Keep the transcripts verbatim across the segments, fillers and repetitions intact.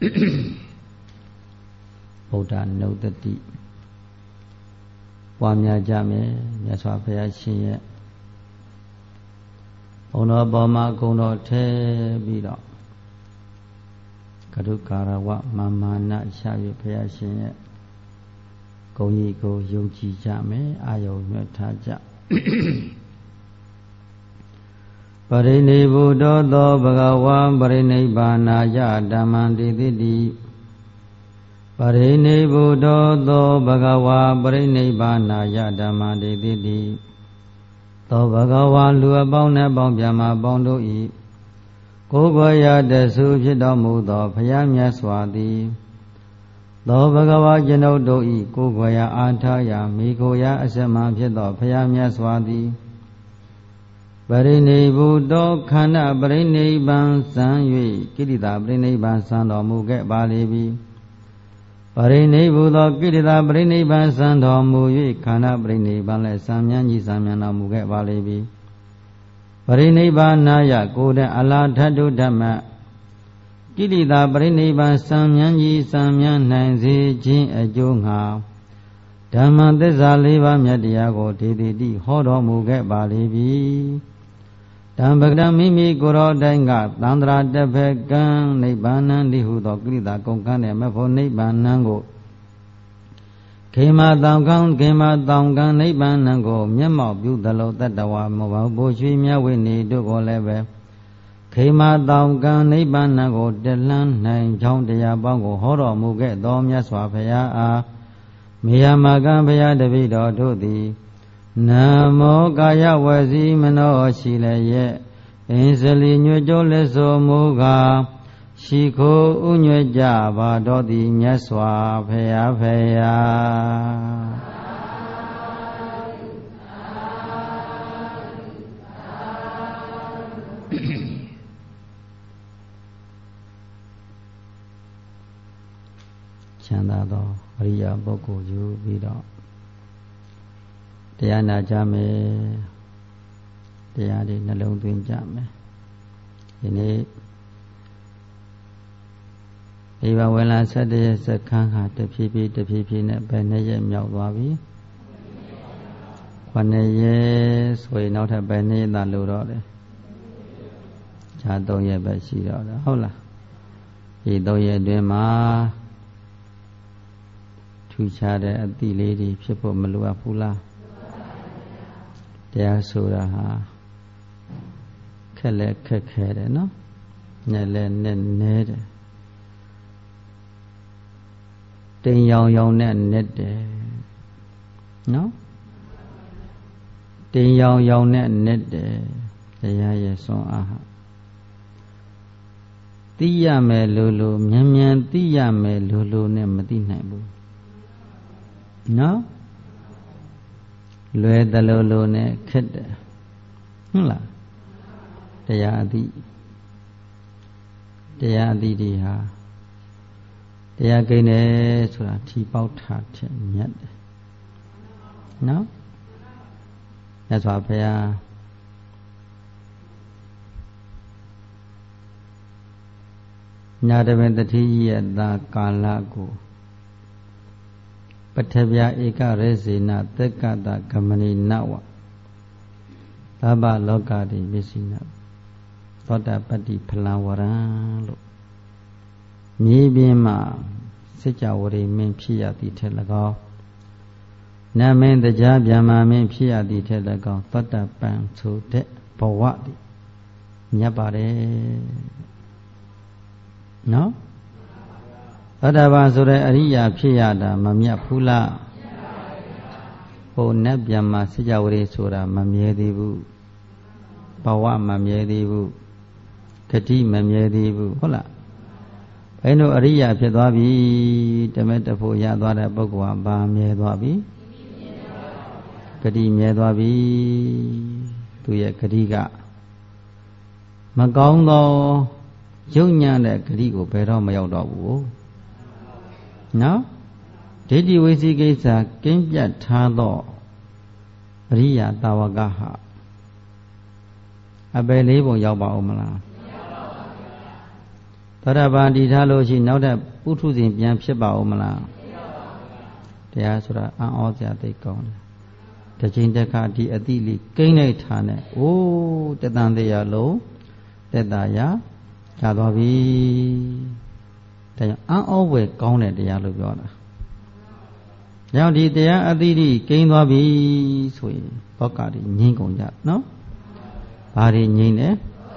ဗုဒ္ဓနုတ္တိပွားများကြမယ်မြတ်စွာဘုရားရှင်ရဲ့ဘုံတော်ပေါ်မှာဂုဏ်တော်ထဲပြီးတော့ကရုကာရဝမာမာနရှာ၍ဘုရားရှင်ရဲ့ဂုဏ်ကြီးကိုယုံကြည်ကြမယ်အာယုံညွှတ်ထားကြပရိနိဗ္ဗုတောသောဘဂဝါပရိနိဗ္ဗာနာယဓမ္မံတိတိတိပရိနိဗ္ဗုတောသောဘဂဝါပရိနိဗ္ဗာနာယဓမ္မံတိတိတိသောဘဂဝါလူအပေါင်းနဲ့ပေါင်းပြန်မှာပေါင်းတို့၏ကိုယ်ကိုယ်ရတဆုဖြစ်တော်မူသောဘုရားမြတ်စွာသည်သောဘဂဝါကျွန်ုပ်တို့၏ကိုယ်ကိုယ်ရအာထာယမိကိုရအစမံဖြစ်သောဘုရားမြတ်စွာသည်ပရိနိဗ္ဗုတောခန္ဓာပရိနိဗ္ဗာန်စံ၍ကိရိတာပရိနိဗ္ဗာန်စံတော်မူခဲ့ပါလေပြီပရိနိဗ္ဗုသောကိရိတာပရိနိဗ္ဗာန်စံတော်မူ၍ခန္ဓာပရိနိဗ္ဗာန်လည်းစံမြန်းကြီးစံမြန်းတော်မူခဲ့ပါလေပြီပရိနိဗ္ဗာနာယကိုယ်တဲ့အလားထတုဓမ္မကိရိတာပရိနိဗ္ဗာန်စံမြန်းကြီးစံမြန်းနိုင်စေခြင်းအကျိုးငှာဓမ္မသစ္စာလေးပါးမြတ်တရားကိုဒေတိတိဟောတော်မူခဲ့ပါလေပြီတံပကံမိမိကိုယ်တော်တိုင်းကသန္တရာတဖက်ကံနိဗ္ဗာန်တိဟုသောကိရိတာကုန်ကံတဲ့မဖို့နိဗ္ဗာန်ကိုခေမတောင်ကံခေမတောင်ကံနိဗ္ဗာန်ကိုမျက်မှောက်ပြုသလိုတတ္တဝါမဘောဘိုးရွှေမြတ်ဝိနေတို့ကိုလည်းပဲခေမတောင်ကံနိဗ္ဗာန်ကိုတလှမ်းနိုင်ချောင်းတရားပေါင်းကိုဟောတော်မူခဲ့သောမြတ်စွာဘုရားအားမေယမကံဘုရားတပည့်တော်တို့သည်နမောကာယဝစီမနောရှိလည်းရဲ့အင်းစလီညွတ်ကြလက်ဆိုမူကားရှိခိုးဥညွတ်ကြပါတော်သည်မြတ်စွာဘုရားဖရာချမ်းသာသောအရိယာပုဂ္ဂိုလ်ယူပြီးတော့တရားနာကြမယ်တရားတွေနှလုံးသွင်းကြမယ်ဒီနေ့ဒီဘဝလဆက်တည်းစခန်းဟာတဖြည်းဖြည်းတဖြည်းဖြည်းနဲ့ဘယ်နှစ်ရက်မြောက်သွားပြီခုနှစ်ရက်ဆိုရင်နောက်ထပ်ဘယ်နှစ်ရက်သာလိုတော့တယ်ခြားသုံးရက်ပဲရှိတော့တယ်ဟုတ်လားဒီသုံးရက်အတွင်းမှာထူးခြားတဲ့အသည့်လေးတွေဖြစ်ဖို့မလိုအပ်ဘူးလားတရားဆိုတာဟာခက်လဲခက်ခဲတယ်နော်နဲ့လဲနဲ့နဲတယ်တင်ရောင်ရောင်နဲ့နဲ့တယ်နော်တင်ရောင်ရောင်နဲ့နဲ့တယ်တရားရဲ့စွမ်းအားဟာသိရမယ်လို့လို့မြန်မြန်သိရမယ်လို့လို့နဲ့မသိနိုင်ဘူးနော်လွယ်တလို့လို့နဲ့ခက်တယ်ဟုတ်လားတရားအသည့်တရားအသည့်ဒီဟာတရားကိန်းတယ်ဆိုတာထီပေါက်ထားတဲ့မြတ်တယ်နော်မြတ်စွာဘုရားညာတပင်တတိယတာကာလကိုပထဗျာဧကရေစေနသက္ကတဂမဏိနဝသဗ္ဗလောကတိပစ္စည်းနသောတာပတ္တိဖလံဝရံလို့မြေပြင်မှာစကြဝဠာမင်းဖြစ်ရသည်ထက်၎င်းနမင်းတရားဗျာမာမင်းဖြစ်ရသည်ထက်၎င်းသောတာပန်ဆိုတဲ့ဘဝသည်မြတ်ပါတယ်နော်သောတာပန်ဆိုတဲ့အရိယာဖြစ်ရတာမမြတ်ဘူးလားဟိုနတ်ဗျာမာစကြဝဠာဆိုတာမမြဲသေးဘူးဘဝမမြဲသေးဘူးဂတိမမြဲသေးဘူးဟုတ်လားဘယ်လိုအရိယာဖြစ်သွားပြီတမက်တဖို့ရသွားတဲ့ပုဂ္ဂိုလ်ကဘာမြဲသွားပြီဂတိမြဲသွားပြီသူရဲ့ဂတိကမကောင်းသောယုံညံ့တဲ့ဂတိကိုဘယ်တော့မရောက်တော့ဘူးနော်ဒိဋ္ဌိဝိသိကိစ္စကင်းပြတ်ထားသောအရိယာတာဝကဟာအပယ်လေးပုံရောက်ပါဦးမလားသောတာပန်တည်ထားလို့ရှိနောက်တဲ့ပုထုဇဉ်ပြန်ဖြစ်ပါဦးမလားတရားဆိုတာအံ့ဩစရာသိကောင်းတယ်တစ်ချိန်တစ်ခါဒီအတိလေးကိန်းလိုက်ထားနဲ့အိုးတသံတရားလုံးတက်တာရရသွားပြီဒါကြောင့်အံ့ဩဝယ်ကောင်းတဲ့တရားလို့ပြောတာကြောင့်ဒီတရားအတိတိကိန်းသွားပြီဆိုရင်ဘောကတွေငြိမ်းကုန်ကြနော်ဘာတွေငြိမ်းလဲ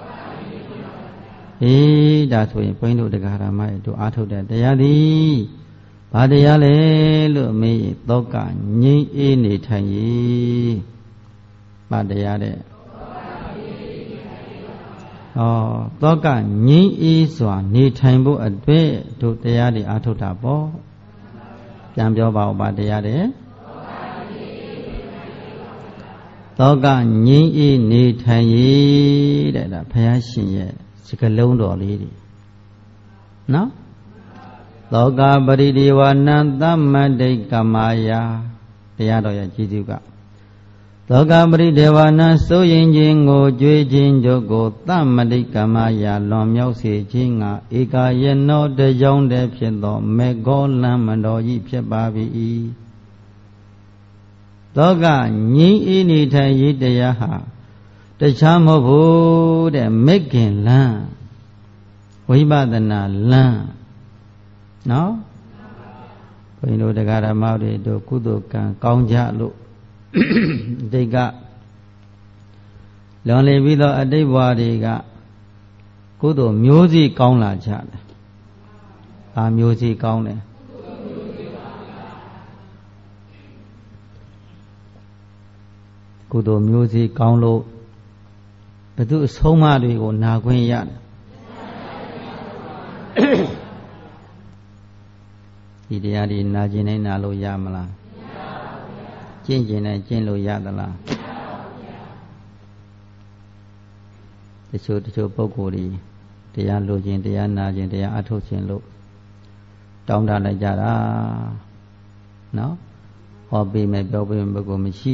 အေးဒါဆိုရင်ဘုန်းကြီးတို့တရားဓမ္မရဲ့တို့အားထုတ်တဲ့တရားသည်ဘာတရားလဲလို့မေးရင်သောကငြိမ်းအေးနေထိုင်၏ဘာတရားတဲ့ဩသောကငြိမ်းအေးစွာနေထိုင်ဖို့အတွက်တို့တရားတွေအားထုတ်တာပေါ့ပြန်ပြောပါဦးဘာတရားတဲ့သောကငြိမ်းအေးနေထိုင်၏တဲ့ဒါဘုရားရှင်ရဲ့စကလုံးတော်လေးတွေနော်သောကပရိဒေဝနံသမ္မတိကမာယာတရားတော်ရဲ့ကြီးစုကသောကပရိဒေဝနံစိုးရင်ခြင်းကိုကြွေးခြင်းတို့ကိုသမ္မတိကမာယာလွန်မြောက်စေခြင်းငါဧကာယနောတကြောင်းတည်းဖြစ်သောမေဃောလံမတော်ကြီးဖြစ်ပါ၏သောကငြိမ်းအေးနေထိုင်ရေးတရားဟာတခြားမဟုတ်ဘူးတဲ့မေခင်လံဝိပဿနာလံနော်ဘုန်းကြီးတို့တရားဓမ္မတွေတို့ကုသိုလ်ကံကောင်းကြလို့အတိတ်ကလွန်လေပြီးတော့အတိတ်ဘဝတွေကကုသိုလ်မျိုးစီကောင်းလာကြတယ်။ဘာမျိုးစီကောင်းလဲကုသိုလ်မျိုးစီကောင်းလို့ဘုသူအဆုံးအမတွေကိုနာခွင့်ရတယ်ဒီတရားဒီနာကျင်နိုင်နာလို့ရမလားကျင့်ကျင်နိုင်ကျင့်လို့ရသလားတချို့တချို့ပုဂ္ဂိုလ်တွေတရားလိုခြင်းတရားနာခြင်းတရားအထုတ်ခြင်းလို့တောင်းတလိုက်ကြတာနော်ဟောပေးမယ်ပြောပေးမယ်ပုဂ္ဂိုလ်မရှိ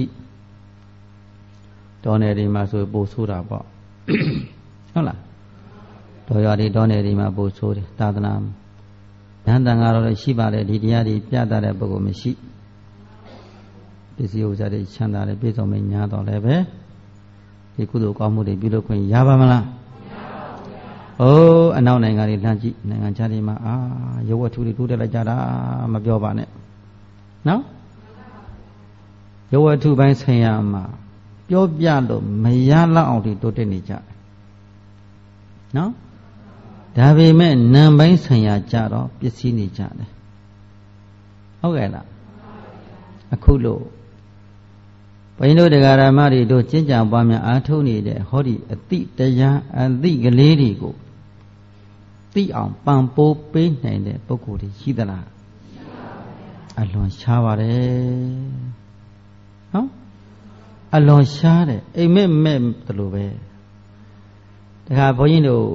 တောနယ်တွေမှာဆိုပို့ဆိုးတာပေါ့ဟုတ်လားတော်ရတွေတောနယ်တွေမှာပို့ဆိုးတယ်သာသနာဉာဏ်တန်ကတော့ရှိပါတယ်ဒီတရားတွေပြတတ်တဲ့ပုဂ္ဂိုလ်မရှိပစ္စည်းဥစ္စာတွေချမ်းသာတယ်ပြည့်စုံမညာတော့လည်းပဲဒီကုသိုလ်ကောင်းမှုတွေပြုလုပ်ခွင့်ရပါမလားမရပါဘူးဗျာ။အိုးအနောက်နိုင်ငံတွေလှမ်းကြည့်နိုင်ငံခြားတွေမှာအာရုပ်ဝတ္ထုတွေတိုးတက်လိုက်ကြတာမပြောပါနဲ့နော်ရုပ်ဝတ္ထုပိုင်းဆိုင်ရာမှာပြောပြလို့မရလောက်အောင်တိုးတက်နေကြတယ်နော်ဒါပေမဲ့နာမ်ပိုင်းဆိုင်ရာကြတော့ပစ္စည်းနေကြတယ်ဟုတ်ကဲ့လားအခုလို့ဘုန်းကြီးတို့တရားဓမ္မတွေတို့ကျင့်ကြံပွားများအားထုတ်နေတဲ့ဟောဒီအတိတရားအတိကလေးတွေကိုသိအောင်ပံ့ပိုးပေးနိုင်တဲ့ပုဂ္ဂိုလ်တွေရှိသလားရှိပါဘူးအလွန်ရှားပါတယ်နော်အလွန်ရှားတယ်အိမ်မက်မဲ့တလို့ပဲတခါဘုန်းကြီးတို့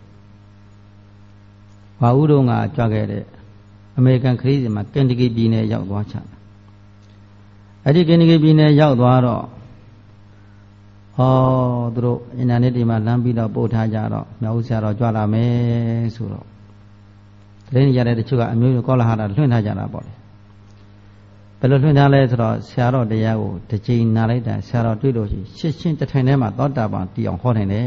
ဝါဥတို့ကကြွခဲ့တဲ့အမေရိကန်ခရီးစဉ်မှာကန်တကီပြည်နယ်ရောက်သွားချတာအဲ့ဒီကန်တကီပြည်နယ်ရောက်သွားတော့ဟောသူတို့အင်တာနက်တွေမှာလမ်းပြီးတော့ပို့ထားကြတော့မြောက်ဦးဆရာတော်ကြွလာမယ်ဆိုတော့သတင်းရတဲ့တချို့ကအမျိုးမျိုးကောလာဟတာလွှင့်ထားကြတာပေါ့လေဘယ်လိုလွှင့်ထားလဲဆိုတော့ဆရာတော်တရားကိုတစ်ချိန်နာလိုက်တာဆရာတော်တွေ့လို့ရှိရှင်းရှင်းတထိုင်ထဲမှာသောတာပန်တည်အောင်ဟောနိုင်တယ်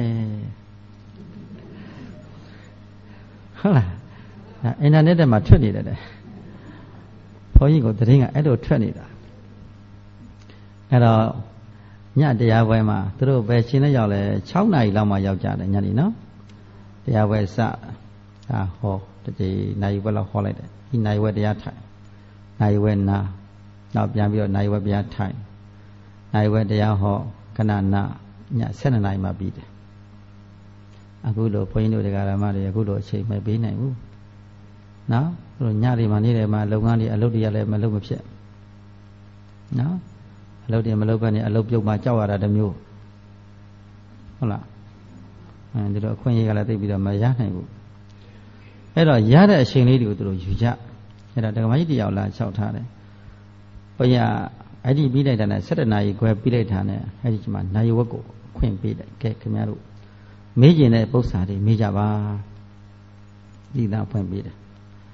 ဟုတ်လားအင်တာနက်ထဲမှာထွက်နေတယ်တဲ့ဘုန်းကြီးကိုသတင်းကအဲ့လိုထွက်နေတာအဲ့တော့ညတရားပွဲမှာသူတို့ပဲရှင်းလက်ရောက်လဲ၆နာရီလောက်မှရောက်ကြတယ်ညနေနော်တရားပွဲစအာဟောတတိနိုင်ပွဲလောက်ဟောလိုက်တယ်ဒီနိုင်ပွဲတရားထိုင်နိုင်ပွဲနာနောက်ပြန်ပြီးတော့နိုင်ပွဲတရားထိုင်နိုင်ပွဲတရားဟောခဏနာည၁၂နာရီမှပြီးတယ်အခုလိုဘုန်းကြီးတို့တရားဓမ္မတွေအခုလိုအချိန်မပေးနိုင်ဘူးနော်သူတို့ညတွေမှာနေတယ်မှာလုပ်ငန်းတွေအလုပ်တွေလည်းမလုပ်မဖြစ်နော်အလုပ်တွေမလုပ်ဘဲနဲ့အလုပ်ပြုတ်မှကြောက်ရတာတမျိုးဟုတ်လားအဲဒီတော့အခွင့်အရေးကလည်းသိပြီးတော့မရနိုင်ဘူးအဲ့တော့ရတဲ့အချိန်လေးတွေကိုသူတို့ယူကြအဲ့ဒါဒကမကြီးတယောက်လာလျှောက်ထားတယ်ဘုရားအဲ့ဒီပြီးလိုက်တာနဲ့၁၇နာရီခွဲပြီးလိုက်တာနဲ့အဲ့ဒီမှာနိုင်ဝက်ကိုခွင့်ပေးတယ်ကဲခင်ဗျားတို့မေးကျင်တဲ့ပု္ပ္ပာတွေမေးကြပါဒီသားဖွင့်ပေးတယ်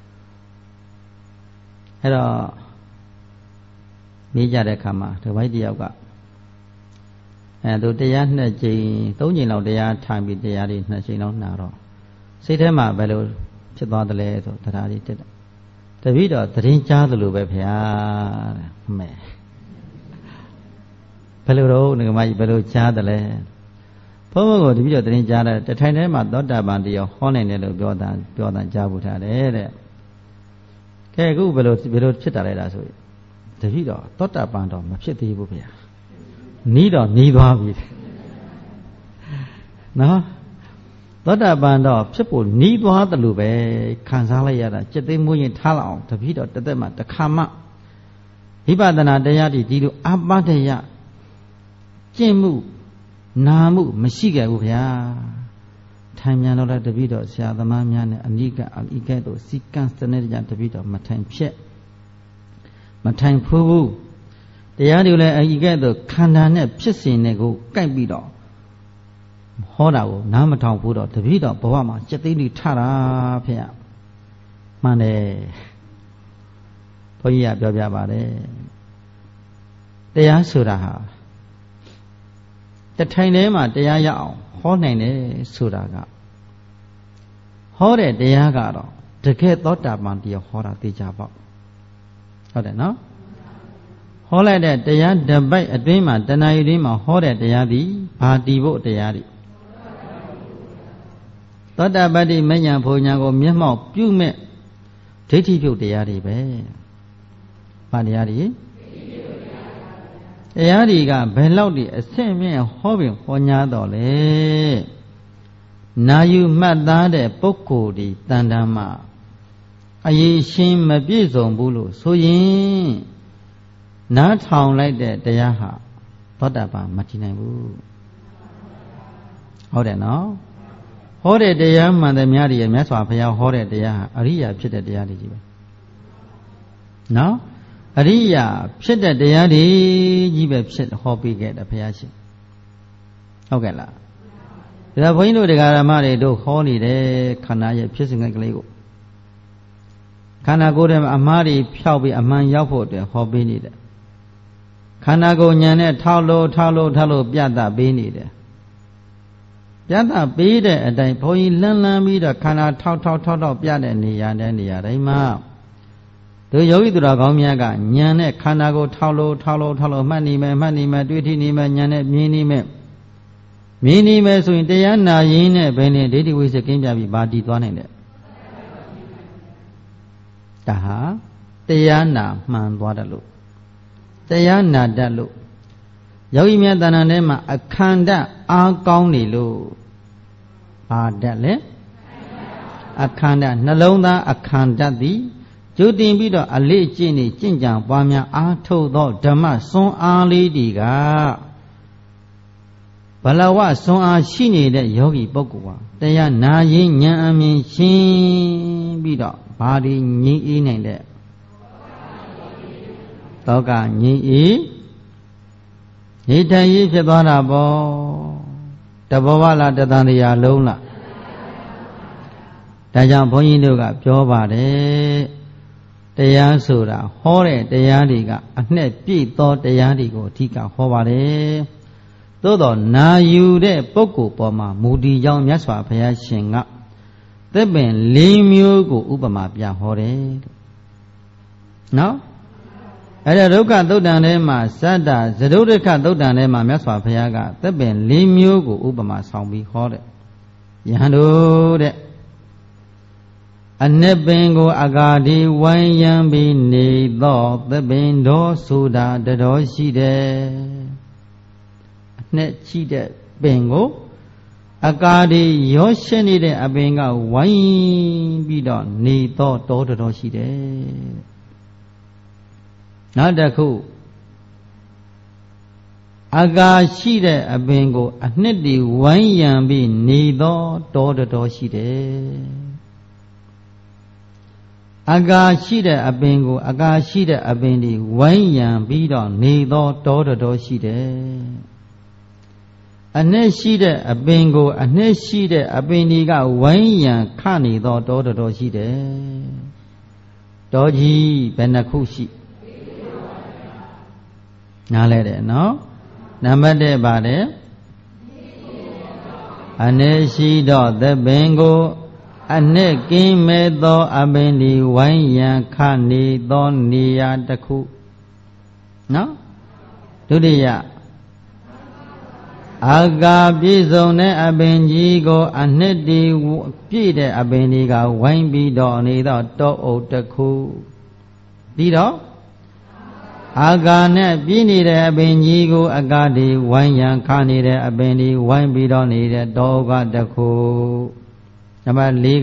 အဲ့တော့မေးကြတဲ့အခါမှာဒီဘိုက်တယောက်ကအဲသူတရားနှစ်ကြိမ်သုံးကြိမ်လောက်တရားထိုင်ပြီးတရားတွေနှစ်ကြိမ်လောက်နာတော့စိတ်ထဲမှာဘယ်လိုဖြစ်သွားသလဲဆိုတရားတွေတက်တယ်တပည့်တော်သတင်းကြားသလိုပဲဖေဟာတဲ့မဲဘယ်လိုတော့ငမကြီးဘယ်လိုကြားသလဲဘုန်းဘုန်းကိုတပည့်တော်သတင်းကြားတယ်တထိုင်ထဲမှာသောတာပန်တရားဟောနိုင်တယ်လို့ပြောတာပြောတာကြားဘူးထားတယ်တဲ့ကဲအခုဘယ်လိုဘယ်လိုဖြစ်တာလဲဒါဆိုတပည့်တော်သောတာပန်တော့မဖြစ်သေးဘူးဖေဟာနီးတော့နီးသွားပြီနော်သောတာပန်တော့ဖြစ်ဖို့နီးသွားတယ်လို့ပဲခံစားလိုက်ရတာจิตသိမ်းမှုရင်ထားလောက်အောင်တပည့်တော်တသက်မှာတခါမှဝိပဿနာတရားတွေဒီလိုအပ္ပတယကျင့်မှုနာမှုမရှိခဲ့ဘူးဗျာထိုင်မြန်တော့လည်းတပည့်တော်ဆရာသမားများနဲ့အနိကအဤကဲ့သို့စီကံစနစ်ကြတပည့်တော်မထိုင်ဖြစ်မထိုင်ဖူးဘူးတရားတွေလည်းအဤကဲ့သို့ခန္ဓာနဲ့ဖြစ်စဉ်တွေကိုကိုက်ပြီးတော့ဟောတာကိုနားမထောင်ဘူးတော့တပည့်တော်ဘဝမှာစက်သိန်းတွေထတာဖေရမှန်တယ်ဘုန်းကြီးကပြောပြပါတယ်တရားဆိုတာဟာတထိုင်ထဲမှာတရားရအောင်ဟောနိုင်တယ်ဆိုတာကဟောတဲ့တရားကတော့တကယ်သောတာပန်တရားဟောတာသိကြပေါ့ဟုတ်တယ်နော်ဟောလိုက်တဲ့တရားတပိုက်အတွင်းမှာတဏှာယူတွင်းမှာဟောတဲ့တရားသည်ဘာတည်ဖို့တရားသည်သောတာပတ္တိမဉ္ဇဉ်ဘုံညာကိုမျက်မှောက်ပြုမဲ့ဒိဋ္ဌိပြုတ်တရားတွေပဲဘာတရားတွေတရားတွေကဘယ်လောက်ဒီအဆင့်မြင့်ဟောပင်ဟောညာတော်လေနာယူမှတ်သားတဲ့ပုဂ္ဂိုလ်ဒီတန်တမ်းမှာအရေးရှင်းမပြည့်စုံဘူးလို့ဆိုရင်နားထောင်လိုက်တဲ့တရားဟာသောတာပန်မတည်နိုင်ဘူးဟုတ်တယ်နော်ဟောတဲ့တရားမှန်တယ်များတွေမြတ်စွာဘုရားဟောတဲ့တရားဟာအရိယာဖြစ်တဲ့တရားတွေကြီးပဲနော်အရိယာဖြစ်တဲ့တရားတွေကြီးပဲဖြစ်ဟောပေးခဲ့တယ်ဘုရားရှင်ဟုတ်ကဲ့လားဒါဘုန်းကြီးတို့တရားဓမ္မတွေတို့ဟောနေတယ်ခန္ဓာရဲ့ဖြစ်စဉ်ကလေးကိုခန္ဓာကိုယ်ထဲမှာအမှားတွေဖျောက်ပြီးအမှန်ရောက်ဖို့အတွက်ဟောပေးနေတယ်ခန္ဓာကိုယ်ဉာဏ်နဲ့ထောက်လို့ထောက်လို့ထောက်လို့ပြတ်တာပေးနေတယ်ပြတ်တာပေးတဲ့အတိုင်းဘုန်းကြီးလန်းလန်းပြီးတော့ခန္ဓာထောက်ထောက်ထောက်ထောက်ပြတဲ့နေရာတဲ့နေရာတိုင်းမှာတို့ယောဂီသူတော်ကောင်းများကဉာဏ်နဲ့ခန္ဓာကိုထောက်လို့ထောက်လို့ထောက်လို့မှတ်နေမယ်မှတ်နေမယ်တွေ့ထိနေမယ်ဉာဏ်နဲ့မြင်နေမယ်မြင်နေမယ်ဆိုရင်တရားနာရင်းနဲ့ဘယ်နဲ့ဒိဋ္ဌိဝိသေကင်းပြပြီးဘာတည်သွားနိုင်တယ်ဒါဟာတရားနာမှန်သွားတယ်လို့တရားနာတတ်လို့ယောဂီများတဏ္ဍာထဲမှာအခန္ဓာအားကောင်းနေလို့ဘာတတ်လဲအခန္ဓာနှလုံးသားအခန္ဓာသည်ကျူတင်ပြီးတော့အလေးကျင့်နေကျင့်ကြံပွားများအားထုတ်သောဓမ္မစွမ်းအားလေးတွေကဘလဝစွမ်းအားရှိနေတဲ့ယောဂီပုဂ္ဂိုလ်ဟာတရားနာရင်ဉာဏ်အမြင်ရှင်းပြီးတော့ဘာဒီငြိမ်းအေးနိုင်တဲ့တောကငြိမ်းအေးနေထိုင်ရေးဖြစ်သွားတာပေါ့တဘောဝလားတသံတရားလုံးလားဒါကြောင့်ဘုန်းကြီးတို့ကပြောပါတယ်တရားဆိုတာဟောတဲ့တရားတွေကအနှစ်ပြည့်သောတရားတွေကိုအဓိကဟောပါတယ်သို့တော့နာယူတဲ့ပုဂ္ဂိုလ်ပေါ်မှာမူတည်ကြောင်းမြတ်စွာဘုရားရှင်ကသစ်ပင်လေးမျိုးကိုဥပမာပြဟောတယ်နော်အဲ့ဒါဒုက္ခသုတ်တံထဲမှာဇတ္တဇဒုဒ္ဒခသုတ်တံထဲမှာမြတ်စွာဘုရားကသစ်ပင်လေးမျိုးကိုဥပမာဆောင်ပြီးဟောတယ်ယဟန်တို့တဲ့အနှစ်ပင်ကိုအကာဒီဝိုင်းရန်ပြီးနေသောသစ်ပင်တော်ဆိုတာတတော်ရှိတယ်အနှစ်ရှိတဲ့ပင်ကိုအကာဒီရောရှင်းနေတဲ့အပင်ကဝိုင်းပြီးတော့နေသောတော်တတော်ရှိတယ်နောက်တစ်ခုအကာရှိတဲ့အပင်ကိုအနှစ်တည်းဝိုင်းရန်ပြီးနေသောတော်တတော်ရှိတယ်အကာရှိတဲ့အပင်ကိုအကာရှိတဲ့အပင်ဒီဝိုင်းရံပြီးတော့နေသောတောတော်ရှိတယ်အနှစ်ရှိတဲ့အပင်ကိုအနှစ်ရှိတဲ့အပင်ဒီကဝိုင်းရန်ခနေသောတောတော်တော်ရှိတယ်တောကြီးဘယ်နှခုရှိနားလဲတယ်နော်နံပါတ်တစ်ပါတယ်အနှစ်ရှိသောသပင်ကိုအနှစ်ကင်းမဲ့သောအပင်ဒီဝိုင်းရန်ခနေသောနေရာတစ်ခုနော်ဒုတိယအာကာပြည့်စုံတဲ့အပင်ကြီးကိုအနှစ်တည်းပြည့်တဲ့အပင်ဒီကဝိုင်းပြီးတော့နေသောတောအုပ်တစ်ခုပြီးတော့အာကာနဲ့ပြည့်နေတဲ့အပင်ကြီးကိုအကာဒီဝိုင်းရန်ခနေတဲ့အပင်ဒီဝိုင်းပြီးတော့နေတဲ့တောကတစ်ခုနံပါတ်၄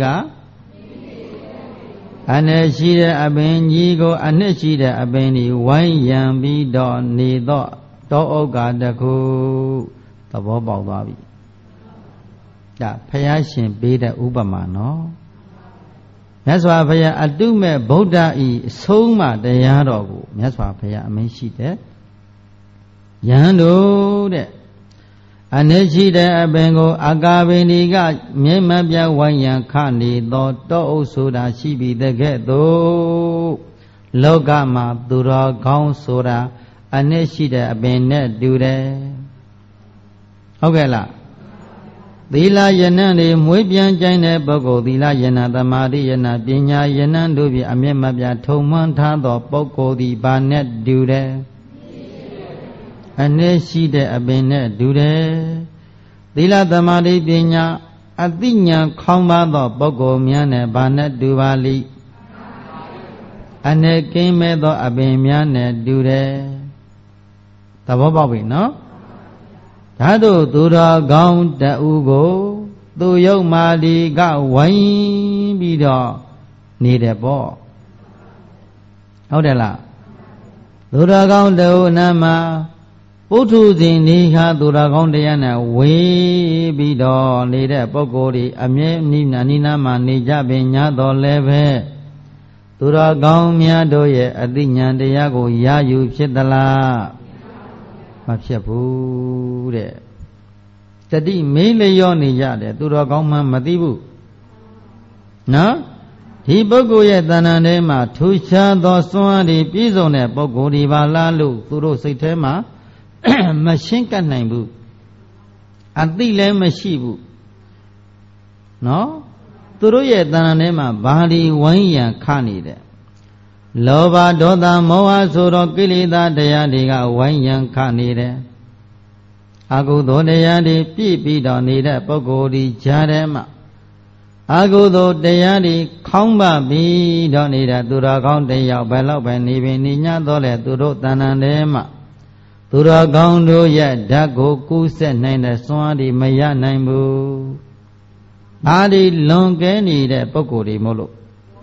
ကအနှစ်ရှိတဲ့အပင်ကြီးကိုအနှစ်ရှိတဲ့အပင်ဒီဝိုင်းရန်ပြီးတော့နေသောတောအုပ်ကတစ်ခုသဘောပေါက်သွားပြီဒါဘုရားရှင်ပေးတဲ့ဥပမာနော်မြတ်စွာဘုရားအတုမဲ့ဗုဒ္ဓဤအဆုံးအမတရားတော်ကိုမြတ်စွာဘုရားအမိန့်ရှိတဲ့ယဟန်တို့တဲ့အနှစ်ရှိတဲ့အပင်ကိုအာကာပင်ဒီကမြဲမပြဝိုင်းရန်ခနေသောတောအုပ်ဆိုတာရှိပြီးတဲ့ကဲ့သို့လောကမှာသူတော်ကောင်းဆိုတာအနှစ်ရှိတဲ့အပင်နဲ့တူတယ်ဟုတ်ကဲ့လားသီလယနံတွေမွေးပြန်ကြိုင်တဲ့ပုဂ္ဂိုလ်သီလယနံသမာဓိယနံပညာယနံတို့ဖြင့်အမျက်မပြထုံမှန်းထားသောပုဂ္ဂိုလ်သည်ဘာနဲ့တူတယ်အနှစ်ရှိတဲ့အပင်နဲ့တူတယ်သီလသမာဓိပညာအသိဉာဏ်ခေါင်းပါသောပုဂ္ဂိုလ်များနဲ့ဘာနဲ့တူပါလိအနှစ်ကင်းမဲ့သောအပင်များနဲ့တူတယ်သဘောပေါက်ပြီနော်ဓာတုသူတော်ကောင်းတဦးကိုသူယုတ်မာဒီကဝိုင်းပြီးတော့နေတယ်ပေါ့ဟုတ်တယ်လားသူတော်ကောင်းတဦးနာမှာပုထုဇဉ်နေခါသူတော်ကောင်းတရားနဲ့ဝေးပြီးတော့နေတဲ့ပုဂ္ဂိုလ်တွေအမြဲနိနာနိနာမှာနေကြပင်ညာတော်လည်းပဲသူတော်ကောင်းများတို့ရဲ့အသိဉာဏ်တရားကိုရယူဖြစ်သလားမဖြစ်ဘူးတဲ့တတိမေးလျောနေရတယ်သူတော်ကောင်းမှမသိဘူးနော်ဒီပုဂ္ဂိုလ်ရဲ့တဏ္ဍာထဲမှာထူးခြားသောစွမ်းအားတွေပြည့်စုံတဲ့ပုဂ္ဂိုလ်ဒီပါလားလို့သူတို့စိတ်ထဲမှာမရှင်းကပ်နိုင်ဘူးအသိလည်းမရှိဘူးနော်သူတို့ရဲ့တဏ္ဍာထဲမှာဘာဒီဝိုင်းရန်ခနေတယ်လောဘဒေါသမောဟဆိုသောကိလေသာတရားတွေကဝိုင်းရန်ခနေတယ်အကုသိုလ်တရားတွေပြည့်ပြီးတော့နေတဲ့ပုဂ္ဂိုလ်ဒီကြားထဲမှာအကုသိုလ်တရားတွေခေါင်းပပြီးတော့နေတဲ့သူတော်ကောင်းတယောက်ဘယ်လောက်ပဲနေပင်နေညတော့လေသူတို့တဏ္ဍာထဲမှာသူတော်ကောင်းတို့ရဲ့ဓာတ်ကိုကူးဆက်နိုင်တဲ့စွမ်းအားတွေမရနိုင်ဘူးအားဒီလွန်ကဲနေတဲ့ပုဂ္ဂိုလ်တွေမို့လို့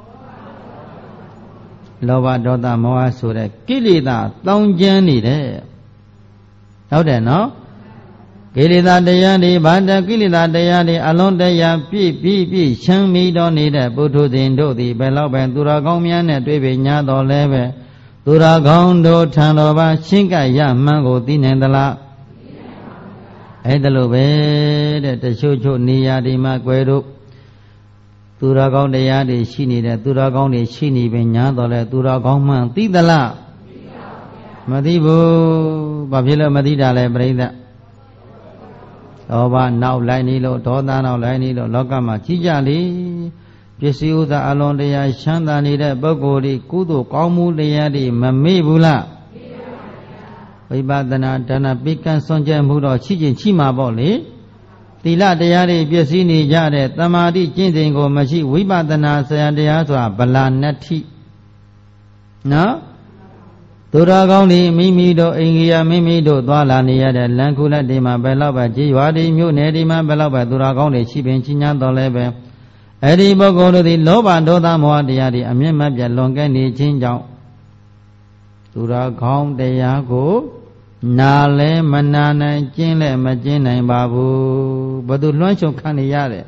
လောဘဒေါသမောဟဆိုတဲ့ကိလေသာတောင်းကျမ်းနေတယ်ဟုတ်တယ်နော်ကိလေသာတရားတွေဘာတကိလေသာတရားတွေအလုံးတရားပြည့်ပြည့်ပြည့်ချမ်းမီတော်နေတဲ့ပုထုဇဉ်တို့သည်ဘယ်လောက်ပဲသူတော်ကောင်းများနဲ့တွေ့ပေညာတော်လဲပဲသူတော်ကောင်းတို့ထံတော်ပါရှင်းကပ်ရမှန်းကိုသိနိုင်သလားအဲ့ဒါလိုပဲတဲ့တချို့ချို့နေရာဒီမှာကွယ်တို့သူတော်ကောင်းတရားတွေရှိနေတဲ့သူတော်ကောင်းတွေရှိနေပင်ညာတော်လဲသူတော်ကောင်းမှန်သိသလားမသိဘူးဘာဖြစ်လို့မသိတာလဲပြိဿလောဘနောက်လိုက်နေလို့ဒေါသနောက်လိုက်နေလို့လောကမှာကြီးကြလေပစ္စည်းဥစ္စာအလွန်တရာချမ်းသာနေတဲ့ပုဂ္ဂိုလ်ဒီကုသိုလ်ကောင်းမှုတရားတွေမမေ့ဘူးလားဝိပဿနာဒါနပိကံစွန့်ကြဲမှုတော့ရှိချင်းရှိမှာပေါ့လေသီလတရားတွေပြည့်စည်နေကြတဲ့တမာတိကျင့်စဉ်ကိုမရှိဝိပဿနာဆရာတရားဆိုတာဗလာနတ္ထိနော်သူတော်ကောင်းတွေမိမိတို့အိမ်ကြီးရမိမိတို့သွားလာနေရတဲ့လမ်းခုလက်တွေမှာဘယ်တော့ပဲကြေးရွာတွေမြို့နယ်တွေမှာဘယ်တော့ပဲသူတော်ကောင်းတွေရှိပင်ချင်းညာတော်လဲပဲအဲ့ဒီပုဂ္ဂိုလ်တို့သည်လောဘဒေါသမောဟတရားတွေအမြင့်မပြတ်လွန်ကဲနေခြင်းကြောင့်သူတော်ကောင်းတရားကိုနာလဲမနာနိုင်ကျင့်လဲမကျင့်နိုင်ပါဘူးဘယ်သူလွှမ်းခြုံခံနေရတဲ့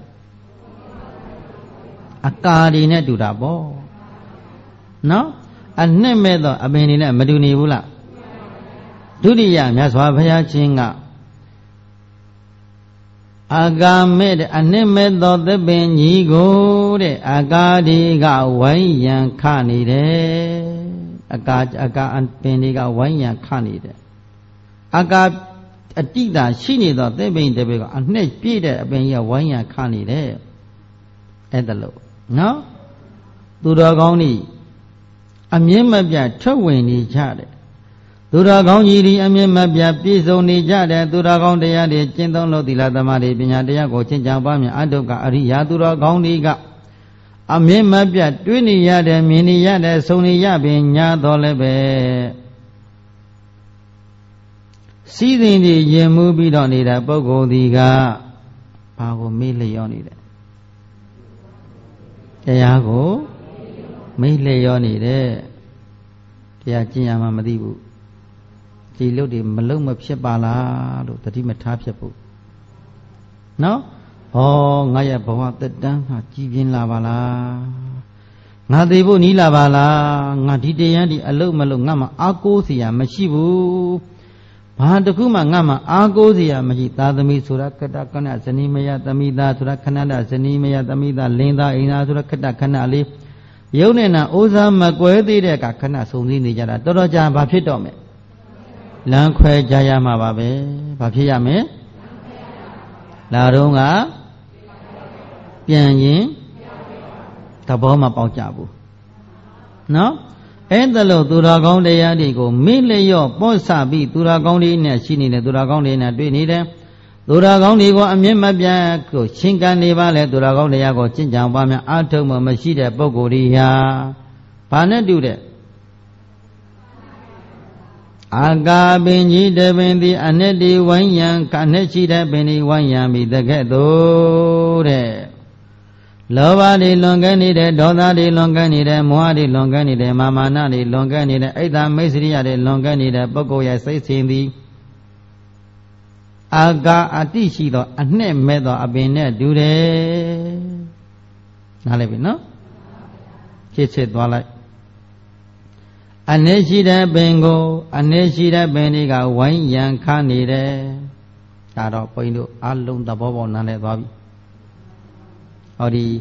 အကာဒီနဲ့တူတာပေါ့နော်အနှစ်မဲ့တော့အပင်တွေနဲ့မတူနေဘူးလားဒုတိယမြတ်စွာဘုရားရှင်ကအာကာမဲ့အနှစ်မဲ့သောသစ်ပင်ကြီးကိုတဲ့အာကာဒီကဝိုင်းရန်ခနေတယ်အာကာအာကာပင်တွေကဝိုင်းရန်ခနေတယ်အာကာအတိတာရှိနေသောသစ်ပင်တစ်ပင်ကအနှစ်ပြည့်တဲ့အပင်ကြီးကဝိုင်းရန်ခနေတယ်အဲ့ဒါလို့နော်သူတော်ကောင်းဤအမြင့်မပြတ်ထွက်ဝင်နေကြတယ်သူတော်ကောင်းကြီးဒီအမြင့်မပြတ်ပြည့်စုံနေကြတယ်သူတော်ကောင်းတရားတွေကျင့်သုံးလို့သီလသမာဓိပညာတရားကိုကျင့်ကြံပါမြတ်အတုကအရိယာသူတော်ကောင်းတွေကအမြင့်မပြတ်တွေ့နေရတယ်မြင်နေရတယ်ဆုံနေရပင်ညာတော်လည်းပဲစီးစိမ်တွေရင်မှုပြီးတော့နေတဲ့ပုဂ္ဂိုလ်ဒီကဘာကိုမေ့လျော့နေတယ်တရားကိုမေ့လျော့နေတယ်တရားကျင့်ရမှမသိဘူးကြည်လို့တွေမလုံးမဖြစ်ပါလားလို့တတိမထားဖြစ်ဖို့နော်ဟောငါရဲ့ဘဝတက်တန်းဟာကြည်ပြင်းလာပါလားငါသိဖို့နီးလာပါလားငါဒီတရားဒီအလုံးမလုံးငါမှအားကိုးစရာမရှိဘူးဘာတခုမှငါမှအားကိုးစရာမရှိသာသမီဆိုတာခတ္တခဏဇနီးမယသမိသားဆိုတာခဏတဇနီးမယသမိသားလင်းသားအိမ်သားဆိုတာခတ္တခဏလေးရုပ်နဲ့နာအိုးစားမကွဲသေးတဲ့အခါခဏစုံစည်းနေကြတာတော်တော်ကြာဘာဖြစ်တော့မယ်လမ်းခွဲကြရမှာပါပဲဘာဖြစ်ရမလဲလာတော့ကပြန်ရင်သဘောမပေါက်ကြဘူးနော်အဲ့ဒါလို့သူတော်ကောင်းတရားတွေကိုမိလျော့ပေါ့ဆပြီးသူတော်ကောင်းတွေနဲ့ရှိနေတယ်သူတော်ကောင်းတွေနဲ့တွေ့နေတယ်သူတော်ကောင်းတွေကိုအမြင့်မပြတ်ကိုရှင်းကန်နေပါလေသူတော်ကောင်းတရားကိုကျင့်ကြံပါများအာထုံမမရှိတဲ့ပုဂ္ဂိုလ်တွေဟာဘာနဲ့တူတဲ့အာကာပင်ကြီးတပင်သည်အနှစ်ဒီဝိုင်းရန်ကနှစ်ရှိတဲ့ပင်ဒီဝိုင်းရန်ပြီးတကဲ့သို့တဲ့လောဘတွေလွန်ကဲနေတဲ့ဒေါသတွေလွန်ကဲနေတဲ့မောဟတွေလွန်ကဲနေတဲ့မာမာနတွေလွန်ကဲနေတဲ့အိတ်သာမိတ်ဆွေရတွေလွန်ကဲနေတဲ့ပုဂ္ဂိုလ်ရဲ့စိတ်စဉ်သည်အာကာအတိရှိသောအနှစ်မဲ့သောအပင်နဲ့တူတယ်နားလည်ပြီနော်ဖြစ်ဖြစ်သွားလိုက်အနည်းရှိတဲ့ပင်ကိုအနည်းရှိတဲ့ပင်တွေကဝိုင်းရန်ခနေတယ်ဒါတော့ဘုန်းကြီးတို့အလုံးသဘောပေါက်နားလည်သွားပြီဟောဒီ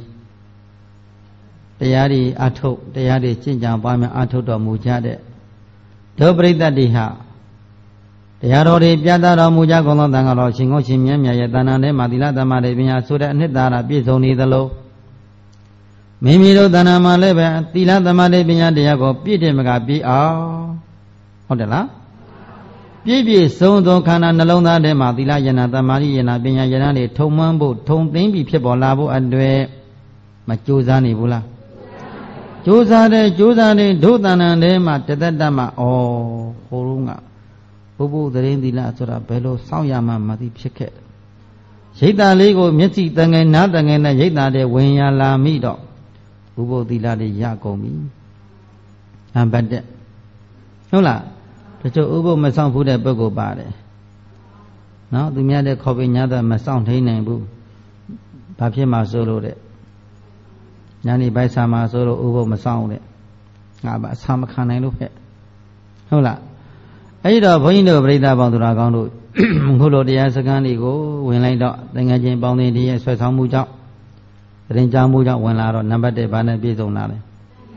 တရားတွေအထုတ်တရားတွေကျင့်ကြံပွားများအထုတ်တော်မူကြတဲ့ဒုပရိသတ်တိဟတရားတော်တွေပြသတော်မူကြကုန်သောတန်ခါတော်ရှင်ကောင်းရှင်မြတ်မြတ်ရဲ့တဏ္ဍာထဲမှာသီလသမာဓိပညာဆိုတဲ့အနှစ်သာရပြည့်စုံနေသလိုမိမိတို့တဏ္ဍာမှာလည်းပဲသီလသမာဓိပညာတရားကိုပြည့်တယ်မကပြည့်အောင်ဟုတ်တယ်လားပြည့်ပြည့်စုံစုံခန္ဓာနှလုံးသားထဲမှာသီလယနာသမာဓိယနာပညာယနာတွေထုံမှန်းဖို့ထုံသိမ့်ပြီးဖြစ်ပေါ်လာဖို့အတွက်မကြိုးစားနေဘူးလားကြိုးစားတယ်ကြိုးစားတယ်ဒုတဏ္ဍာထဲမှာတသက်တတ်မှာဩဟိုတုန်းကဘုဘုသတင်းသီလဆိုတာဘယ်လိုစောင့်ရမှမသိဖြစ်ခဲ့ရိတ်တာလေးကိုမျက်စိတငယ်နားတငယ်နဲ့ရိတ်တာတဲ့ဝင်ရလာမိတော့ဘုဘုသီလတွေရကုန်ပြီအံပတ်တဲ့ဟုတ်လားတချို့ဥပုပ်မဆောင်ဘူးတဲ့ပုဂ္ဂိုလ်ပါတယ်နော်သူများတဲ့ခေါ်ပြီးညတော့မဆောင်ထိန်နိုင်ဘူးဘာဖြစ်မှဆိုလို့တဲ့ညနေပိုင်းဆာမှာဆိုလို့ဥပုပ်မဆောင်တဲ့ငါပါအဆာမခံနိုင်လို့ဖက်ဟုတ်လားအဲ့တော့ဘုန်းကြီးတို့ပရိသတ်ပေါင်းသူတော်ကောင်းတို့ခုလိုတရားစခန်းတွေကိုဝင်လိုက်တော့တန်ငယ်ချင်းပေါင်းတင်တည်းရဲ့ဆွဲဆောင်မှုကြောင့်တင်ကြောင်းမှုကြောင့်ဝင်လာတော့နံပါတ်၁ဘာနဲ့ပြည့်စုံလာလဲ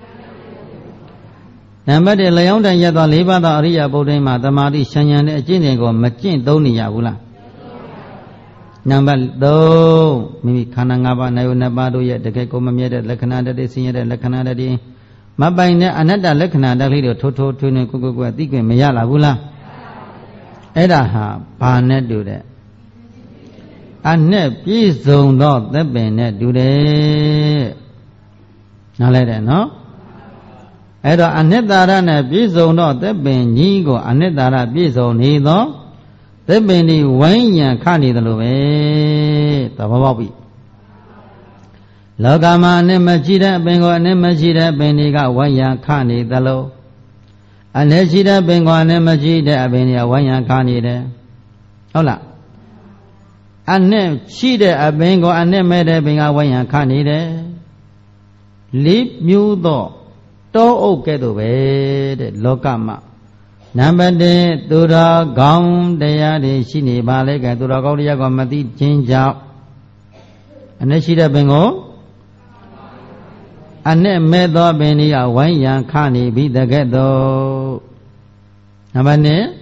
နံပါတ်၁လျောင်းတန်ရက်သွား၄ပါးသောအရိယာပုဒ်တိုင်းမှာသမာဓိရှဉ္ဉံတဲ့အကျင့်တွေကိုမကျင့်သုံးနေရဘူးလားနံပါတ်၃မိမိခန္ဓာ၅ပါးနာယုနှစ်ပါးတို့ရဲ့တကယ်ကိုမမြဲတဲ့လက္ခဏာတည်းဆင်းရဲတဲ့လက္ခဏာတည်းမပိုင်တဲ့အနတ္တလက္ခဏာတည်းလေးတွေထိုးထိုးထွင်းထွင်းကိုကိုကိုသိခွင့်မရလာဘူးလားအဲ့ဒါဟာဘာနဲ့တူတဲ့အနဲ့ပြည့်စုံသောသက်ပင်နဲ့တူတယ်နားလဲတယ်နော်အဲ့တော့အနှစ်သာရနဲ့ပြည့်စုံသောသက်ပင်ကြီးကိုအနှစ်သာရပြည့်စုံနေသောသက်ပင်ဒီဝိုင်းရန်ခနေတယ်လို့ပဲသဘောပေါက်ပြီလောကမှာအနှစ်မရှိတဲ့အပင်ကိုအနှစ်မရှိတဲ့အပင်တွေကဝိုင်းရန်ခနေသလိုအနှစ်ရှိတဲ့ပင်ကိုအနှစ်မရှိတဲ့အပင်တွေကဝိုင်းရန်ခနေတယ်ဟုတ်လားအနှစ်ရှိတဲ့အပင်ကိုအနှစ်မဲ့တဲ့ပင်ကဝိုင်းရန်ခနေတယ်လေးမျိုးသောတောအုပ်ကဲ့သို့ပဲတဲ့လောကမှာ Nambade Dura Gaun Dayadi Shini Balega Dura Gaudia Gomati Jinja Aneshida Bengo Ane Medo Benia Wayan Kani be the ghetto Nabane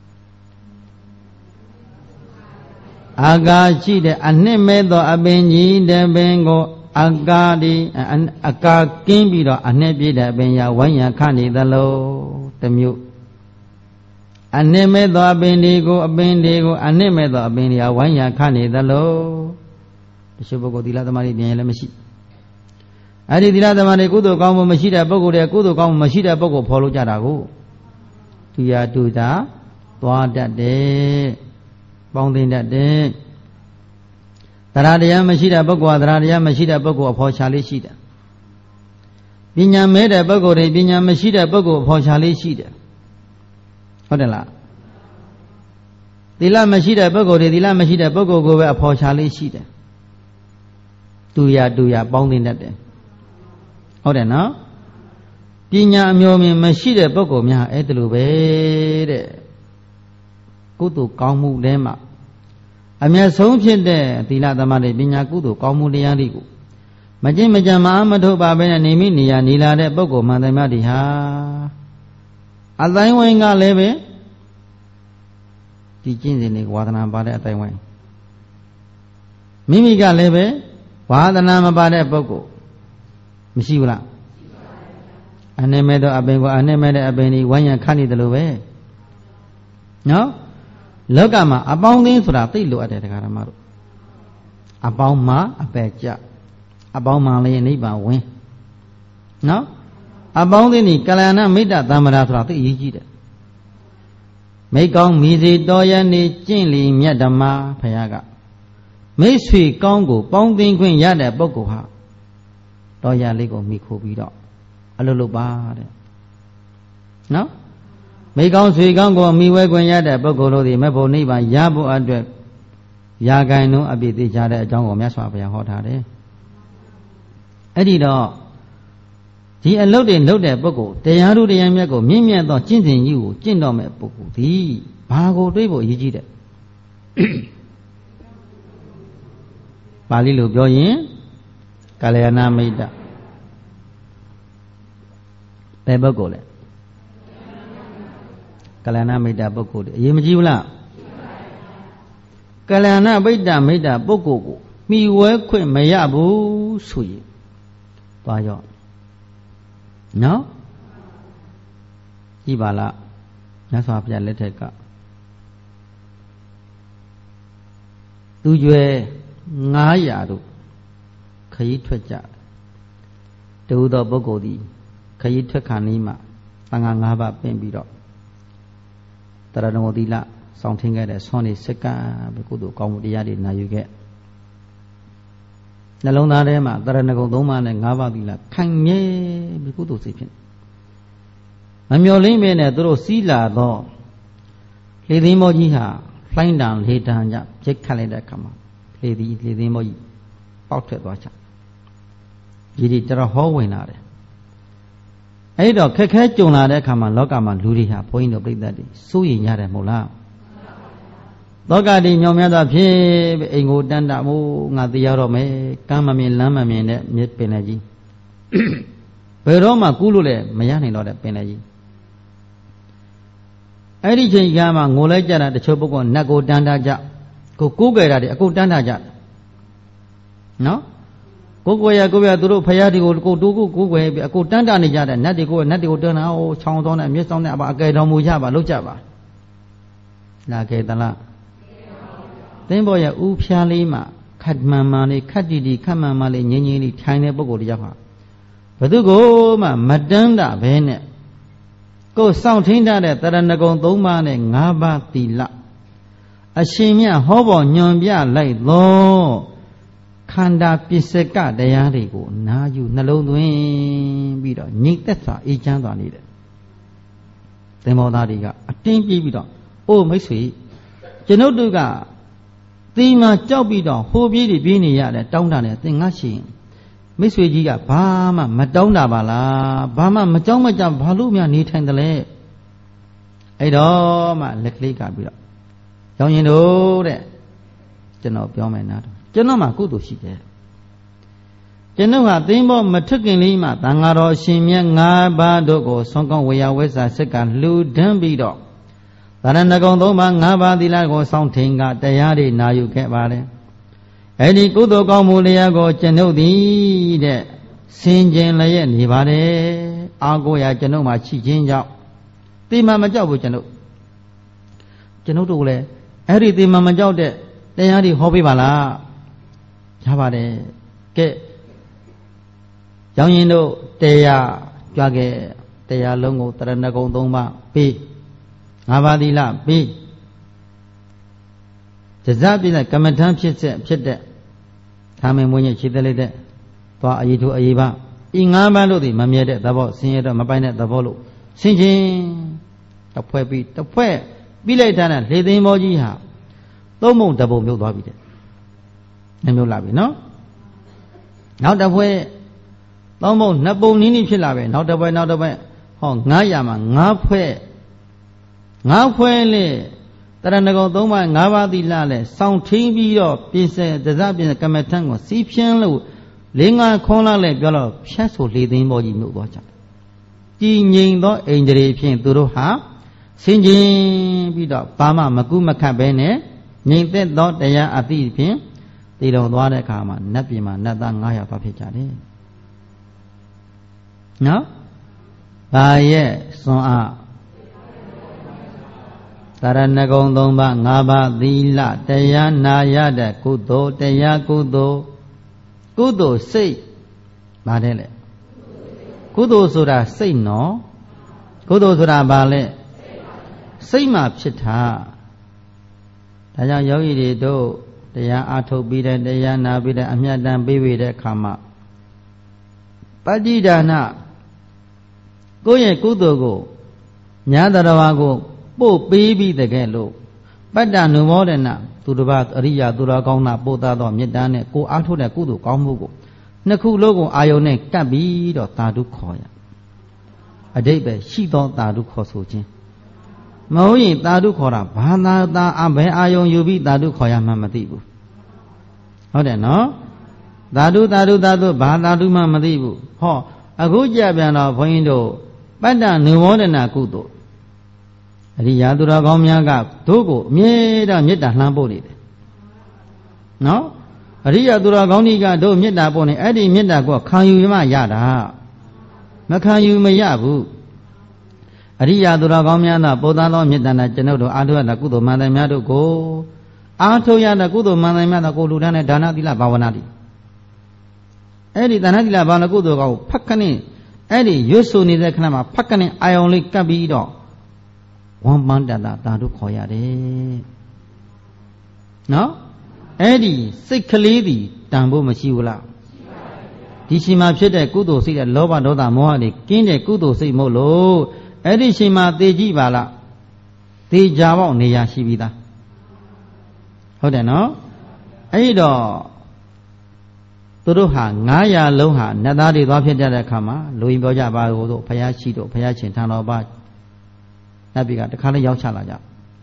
Agachi de Ane Medo Abenji de Bengo Agadi and Aka Kimbido Anebi de Benya Wayan Kani the low the mute Aneme the Abendigo, Abendigo, Aneme the Abendia, Wanya Kani, the low. The Shubo di la Mari Lemesi. I did the other Manikudo, Gamo Machida Bogo, the Kudo, Gamo Machida Bogo, Polo Jarago. To ya do that, to that day, bounding that day. The Radia Machida Bogo, the Radia Machida Bogo of Hochali Shida. Binya made a Bogo, Binya Machida Bogo of Hochali Shida. Hodela Dila Mashida Bogo, Dila Mashida Bogo go a Pochali Shida. Do ya do ya bounding that day. Hodena Pina Myomi Mashida Bogo Mia Etelube Kutu Kamu Dema. Amia Sonchen de Dila Damade Bina Kudu Kamu Diarigo. Majim Majama Amado Babena Niminia Nila de Bogo Mandamadiha. Alaiwanga leve teaching in the Wadana Bada at Taiwan. Mimiga leve Wadana Bada Bogo Mishula Anemedo Abengo Anemede Abeni Wanya Kani the Love. No? Logama abounding for a tilu at the Karamaru. About ma a beja. About Mali and Iba win. No? Abounding Kalana made that Damaratra Yijida. Make on Mizi Doyani Jinli Miadama Payaga. May sweet Congo, bounding Queen Yada Bogoha. Doya Lego Miko Bido. A little bad. No? Make on sweet Congo, Miwe Queen Yada Bogolo, the Maple Neva, Yabu Adre Yagano, a bit the Jada Jango Maswa Hotade. Edido. The allotted loaded Bogo, the Yaru de Yamago, Mimia, the Chintin you, Chindome Bogo, the Pago Debo Yijida. Palilu Goyin, Kalayana Maida Pebogole Kalana Maida Bogo, Yimjula Kalana Maida Maida Bogo, me work with Mayabu Sui. Bayo. No? Ibala. That's why I let it go. Do you Nayaru? Kay Twaja. Do the Bogodi. Kay Twakanima. Tangangaba Pembiro. Taranodila. Something at a Sony Seka. Bekudu Komodiadi. Now you get. Nalona Rema, Taranago Doma and Gavadilla, Kanye, Bikudu Sipin. Mamio men at Drosila, though. Lady Mojiha, flying down later and ya, check calendar come on. Lady Lady Moji, portrait watcher. Did it a whole winner? Ado, Kakajuna, come on, Lokaman, Ludiha, point of break that day. Sui Yara Mola. Dogadi Yomada Pib, Ego Danda Mo, Nadiarome, Kamami Lamamin, Mit Penaji. Peroma Kulule, Mayani Lord Penaji. Edi Yama, Ngolajana, the Choboko, Nago Danda Ja, Kukuga, Aku Danda Ja. No? Kukuya Guvia Duru Payadi will go to Kuku, Aku Danda Nijada, Nadigo, Nadigo Dana, Chondon, and Misson about Gaidamujaba, Lujaba. Naketala. Then boy, Upia Lima, Kadmamani, Kadidi, Kamamali, Nini, China Bogo Java. But to go, Madanda, Vene. Go something that Taranago Doma and Ngaba Tila. A shimia, hobo, Nyombia, like law. Kanda Piseka, Dayarigo, now you Nalo Dwayne, Bido, Nick Tessa, each other needed. The Modadiga, a team Bido, oh, my sweet. Genoduga. Tima Jobido, who be the Binia that down on it, thing ashing. Miss Vigiga, Bama, Madonna Bala, Bama, Majoma Jam, Palumia, neat and the lay. အဲ့တော့မှလက်ကလေးကပြီးတော့ရောင်ရင်တို့တဲ့ကျွန်တော်ပြောမယ်နားကျွန်တော်မှကုသိုလ်ရှိတယ်ကျွန်တော်ဟာသင်္ဘောမထွက်ခင်လေးမှတန်ဃာတော်အရှင်မြတ်၅ပါးတို့ကိုဆွမ်းကောင်းဝေယဝဲစာစက်ကလှူဒန်းပြီးတော့သာရဏဂုံသုံးပါး၅ပါးသီလကိုစောင့်ထိန်ကတရားတွေနာယူခဲ့ပါတယ်အဲ့ဒီကုသိုလ်ကောင်းမှုလျက်ကိုကျွန်ုပ်သည်တဲ့ဆင်ခြင်လျက်နေပါတယ်အာကိုရာကျွန်ုပ်မှာရှိခြင်းကြောင့်တိမမကြောက်ဘူးကျွန်ုပ်ကျွန်ုပ်တို့လည်းအဲ့ဒီတိမမကြောက်တဲ့တရားတွေဟောပေးပါလားရပါတယ်ကဲရောင်ရင်တို့တရားကြွားခဲ့တရားလုံးကိုတရဏဂုံသုံးပါးပြီးငါးပါးသီလပြီးဇဇပြည့်တဲ့ကမ္မထံဖြစ်တဲ့ဖြစ်တဲ့သာမင်မွေးညက်ခြေသက်လိုက်တဲ့သွားအရေးထိုးအရေးပါဤငါးပါးတို့သည်မမြဲတဲ့သဘောဆင်းရဲတော့မပိုင်တဲ့သဘောလို့ဆင်းခြင်းတစ်ဖွဲ့ပြီးတစ်ဖွဲ့ပြီးလိုက်တာနဲ့လေသိမ်းဘောကြီးဟာသုံးပုံတစ်ပုံမျိုးသွားပြီတဲ့နှမျိုးလာပြီနော်နောက်တစ်ဖွဲ့သုံးပုံနှစ်ပုံနည်းနည်းဖြစ်လာပဲနောက်တစ်ဖွဲ့နောက်တစ်ဖွဲ့ဟောငါးရာမှာငါးဖွဲ့ငါးဖွဲ့လေတရဏဂုံသုံးပါးငါးပါးသီလလဲစောင့်ထင်းပြီးတော့ပြင်စေတစပြင်ကမ္မထံကိုစီးဖြန်းလို့လေးငါခွန်လာလဲပြောတော့ဖြတ်ဆိုလေသိမ်းဘောကြီးမြို့သွားကြကြည်ငြိမ်သောအိန္ဒြေဖြင့်သူတို့ဟာဆင်ခြင်ပြီးတော့ဘာမှမကုမခတ်ပဲနဲ့ငြိမ်သက်သောတရားအသိဖြင့်တည်တော်သွားတဲ့အခါမှာနတ်ပြည်မှာနတ်သား၅ရာပါဖြစ်ကြတယ်နော်ဘာရဲ့စွန်အားတရဏဂုံသုံးပါး၅ပါးသီလတရားနာရတဲ့ကုသိုလ်တရားကုသိုလ်ကုသိုလ်စိတ်ဗါတဲ့လေကုသိုလ်ဆိုတာစိတ်နော်ကုသိုလ်ဆိုတာဘာလဲစိတ်မှဖြစ်တာဒါကြောင့်ယောဂီတွေတို့တရားအားထုတ်ပြီးတဲ့တရားနာပြီးတဲ့အမြတ်တမ်းပေးပြီးတဲ့အခါမှာပဋိဒါနကိုယ့်ရဲ့ကုသိုလ်ကိုညာတော်ဘာကိုပို့ပေးပြီးတကယ်လို့ပတ္တနုမောဒနာသူတစ်ပါးအရိယာသူတော်ကောင်းတာပို့သားသောမေတ္တာနဲ့ကိုအားထုတ်တဲ့ကုသိုလ်ကောင်းမှုကိုနှစ်ခုလုံးကိုအာယုန်နဲ့ကပ်ပြီးတော့သာဓုခေါ်ရအဓိပ္ပာယ်ရှိသောသာဓုခေါ်ဆိုခြင်းမဟုတ်ရင်သာဓုခေါ်တာဘာသာသာအဘယ်အာယုန်ယူပြီးသာဓုခေါ်ရမှမသိဘူးဟုတ်တယ်နော်သာဓုသာဓုသာဓုဘာသာဓုမှမသိဘူးဟောအခုကြပြန်တော့ဘုန်းကြီးတို့ပတ္တနုမောဒနာကုသိုလ်အရိယာသူတော်ကောင်းများကတို့ကိုအမြဲတမ်းမေတ္တာလှမ်းပို့နေတယ်နော်အရိယာသူတော်ကောင်းကြီးကတို့မေတ္တာပို့နေအဲ့ဒီမေတ္တာကိုခံယူမှရတာမခံယူမရဘူးအရိယာသူတော်ကောင်းများသောပို့သားသောမေတ္တာနဲ့ကျွန်ုပ်တို့အားထုတ်ရတဲ့ကုသိုလ်မှန်တယ်များတို့ကိုအားထုတ်ရတဲ့ကုသိုလ်မှန်တယ်များသောကိုလူတန်းတဲ့ဒါနသီလဘာဝနာတိအဲ့ဒီဒါနသီလဘာဝနာကုသိုလ်ကောဖတ်ခနဲ့အဲ့ဒီရွတ်ဆိုနေတဲ့ခဏမှာဖတ်ခနဲ့အာယုံလေးကပ်ပြီးတော့ဝမ်းပန်းတတာသာဓုခေါ်ရတယ်နော်အဲ့ဒီစိတ်ကလေးတည်တန်ဖို့မရှိဘူးလားဒီချိန်မှာဖြစ်တဲ့ကုသိုလ်စိတ်တဲ့လောဘဒေါသမောဟတွေကင်းတဲ့ကုသိုလ်စိတ်မို့လို့အဲ့ဒီချိန်မှာသိကြည့်ပါလားသိကြပေါ့နေရာရှိပြီးသားဟုတ်တယ်နော်အဲ့တော့သူတို့ဟာငါးရာလုံးဟာနတ်သားတွေသွားဖြစ်ကြတဲ့အခါမှာလူရင်ပြောကြပါလို့ဘုရားရှိတို့ဘုရားရှင်ထံတော်ပါနတ်ပြည်ကတခါလေးရောက်ချလာကြ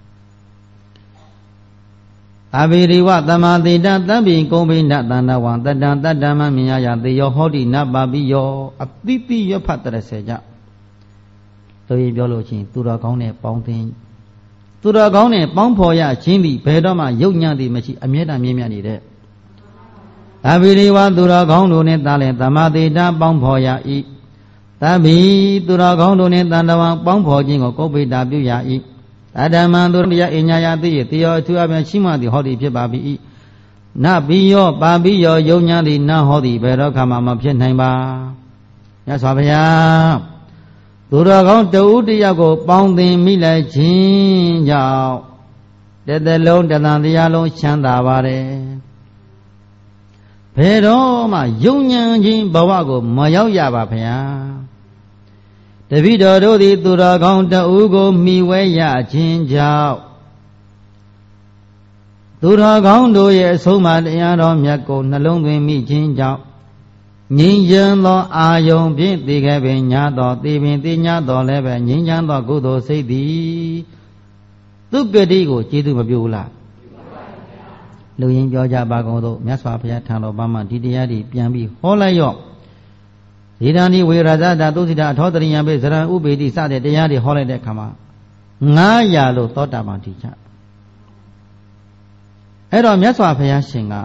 အဘိရိဝသမာတိတသဗ္ဗိကုံဘိနတန္တဝံတတံတတ္တမမြညာယသေယောဟောတိနပါပိယောအတိတိရဖတ်တရစေကြလူရင်ပြောလို့ချင်းသူတော်ကောင်းနဲ့ပေါင်းသင်းသူတော်ကောင်းနဲ့ပေါင်းဖော်ရခြင်းသည်ဘယ်တော့မှယုတ်ညံ့သည်မရှိအမြဲတမ်းမြဲမြံ့နေတဲ့အဘိရိဝသူတော်ကောင်းတို့နဲ့တားလဲသမာတိတပေါင်းဖော်ရ၏သဗ္ဗိသူတော်ကောင်းတို့နှင့်တန်တဝံပေါင်းဖော်ခြင်းကိုကုပ္ပိတာပြုရ၏အဓမ္မံသူတရားအညာယသိရတေယောအထူးအပြန်ရှိမှသည်ဟောသည်ဖြစ်ပါ၏နပိယောပါပိယောယုံညာသည်နဟောသည်ဘယ်တော့ခါမှမဖြစ်နိုင်ပါမြတ်စွာဘုရားသူတော်ကောင်းတဦးတယောက်ကိုပေါင်းသင်မိလိုက်ခြင်းကြောင့်တသက်လုံးတသံတရားလုံးချမ်းသာပါတယ်ဘယ်တော့မှယုံညာခြင်းဘဝကိုမရောက်ရပါဗျာတပည့်တော်တို့သည်သူတော်ကောင်းတဦးကိုမှီဝဲရခြင်းကြောင့်သူတော်ကောင်းတို့ရဲ့အဆုံးအမတရားတော်မြတ်ကိုနှလုံးသွင်းမိခြင်းကြောင့်ငြိမ်းချမ်းသောအာယုံဖြင့်သိခဲ့ပင်ညာတော်သိပင်သိညာတော်လည်းပဲငြိမ်းချမ်းသောကုသိုလ်စိတ်သည်သူကတိကိုကျေးဇူးမပြုဘူးလားလူရင်းပြောကြပါကုန်သောမြတ်စွာဘုရားထံတော်ဘာမှဒီတရားတွေပြန်ပြီးဟောလိုက်ရော့ဒီတန်ဒီဝေရဇတာသုစိတာအထောတရိယံပိဇရံဥပေတိစတဲ့တရားတွေဟောလိုက်တဲ့အခါမှာငါးရာလို့သောတာပန်တည်ကြအဲ့တော့မြတ်စွာဘုရားရှင်က